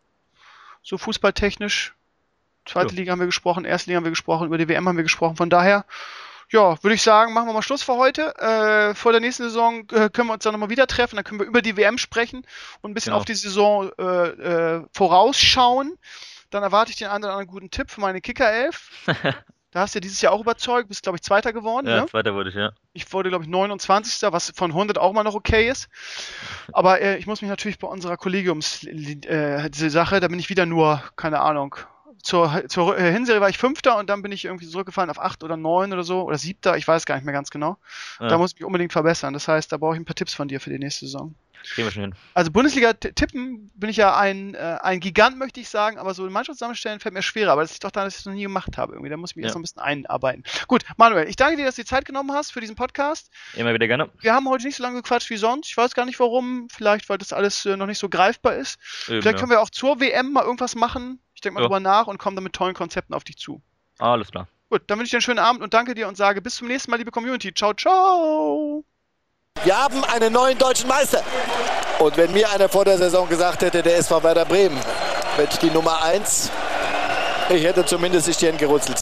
So fußballtechnisch. Zweite Ja. Liga haben wir gesprochen, erste Liga haben wir gesprochen, über die W M haben wir gesprochen. Von daher, ja, würde ich sagen, machen wir mal Schluss für heute. Äh, vor der nächsten Saison äh, können wir uns dann nochmal wieder treffen. Dann können wir über die W M sprechen und ein bisschen Genau. auf die Saison äh, äh, vorausschauen. Dann erwarte ich den einen oder anderen guten Tipp für meine Kicker-Elf. Da hast du ja dieses Jahr auch überzeugt, bist, glaube ich, Zweiter geworden. Ja, Ne? zweiter wurde ich, ja. Ich wurde, glaube ich, neunundzwanzigster, was von hundert auch mal noch okay ist. Aber äh, ich muss mich natürlich bei unserer Kollegiums äh, diese Sache, da bin ich wieder nur, keine Ahnung, zur, zur äh, Hinserie war ich Fünfter und dann bin ich irgendwie zurückgefallen auf acht oder neun oder so oder Siebter, ich weiß gar nicht mehr ganz genau. Ja. Da muss ich mich unbedingt verbessern. Das heißt, da brauche ich ein paar Tipps von dir für die nächste Saison. Kriegen wir schon hin. Also Bundesliga t- tippen bin ich ja ein, äh, ein Gigant, möchte ich sagen, aber so eine Mannschaft zusammenstellen fällt mir schwerer, aber das liegt doch daran, dass ich das noch nie gemacht habe. Irgendwie, da muss ich mich Ja. erst noch ein bisschen einarbeiten. Gut, Manuel, ich danke dir, dass du die Zeit genommen hast für diesen Podcast. Immer wieder gerne. Wir haben heute nicht so lange gequatscht wie sonst. Ich weiß gar nicht warum. Vielleicht, weil das alles äh, noch nicht so greifbar ist. Eben, Vielleicht ja. können wir auch zur W M mal irgendwas machen. Ich denke mal Ja. drüber nach und kommen dann mit tollen Konzepten auf dich zu. Alles klar. Gut, dann wünsche ich dir einen schönen Abend und danke dir und sage bis zum nächsten Mal, liebe Community. Ciao, ciao! Wir haben einen neuen deutschen Meister. Und wenn mir einer vor der Saison gesagt hätte, der S V Werder Bremen wird die Nummer eins, ich hätte zumindest die Stirn gerutzelt.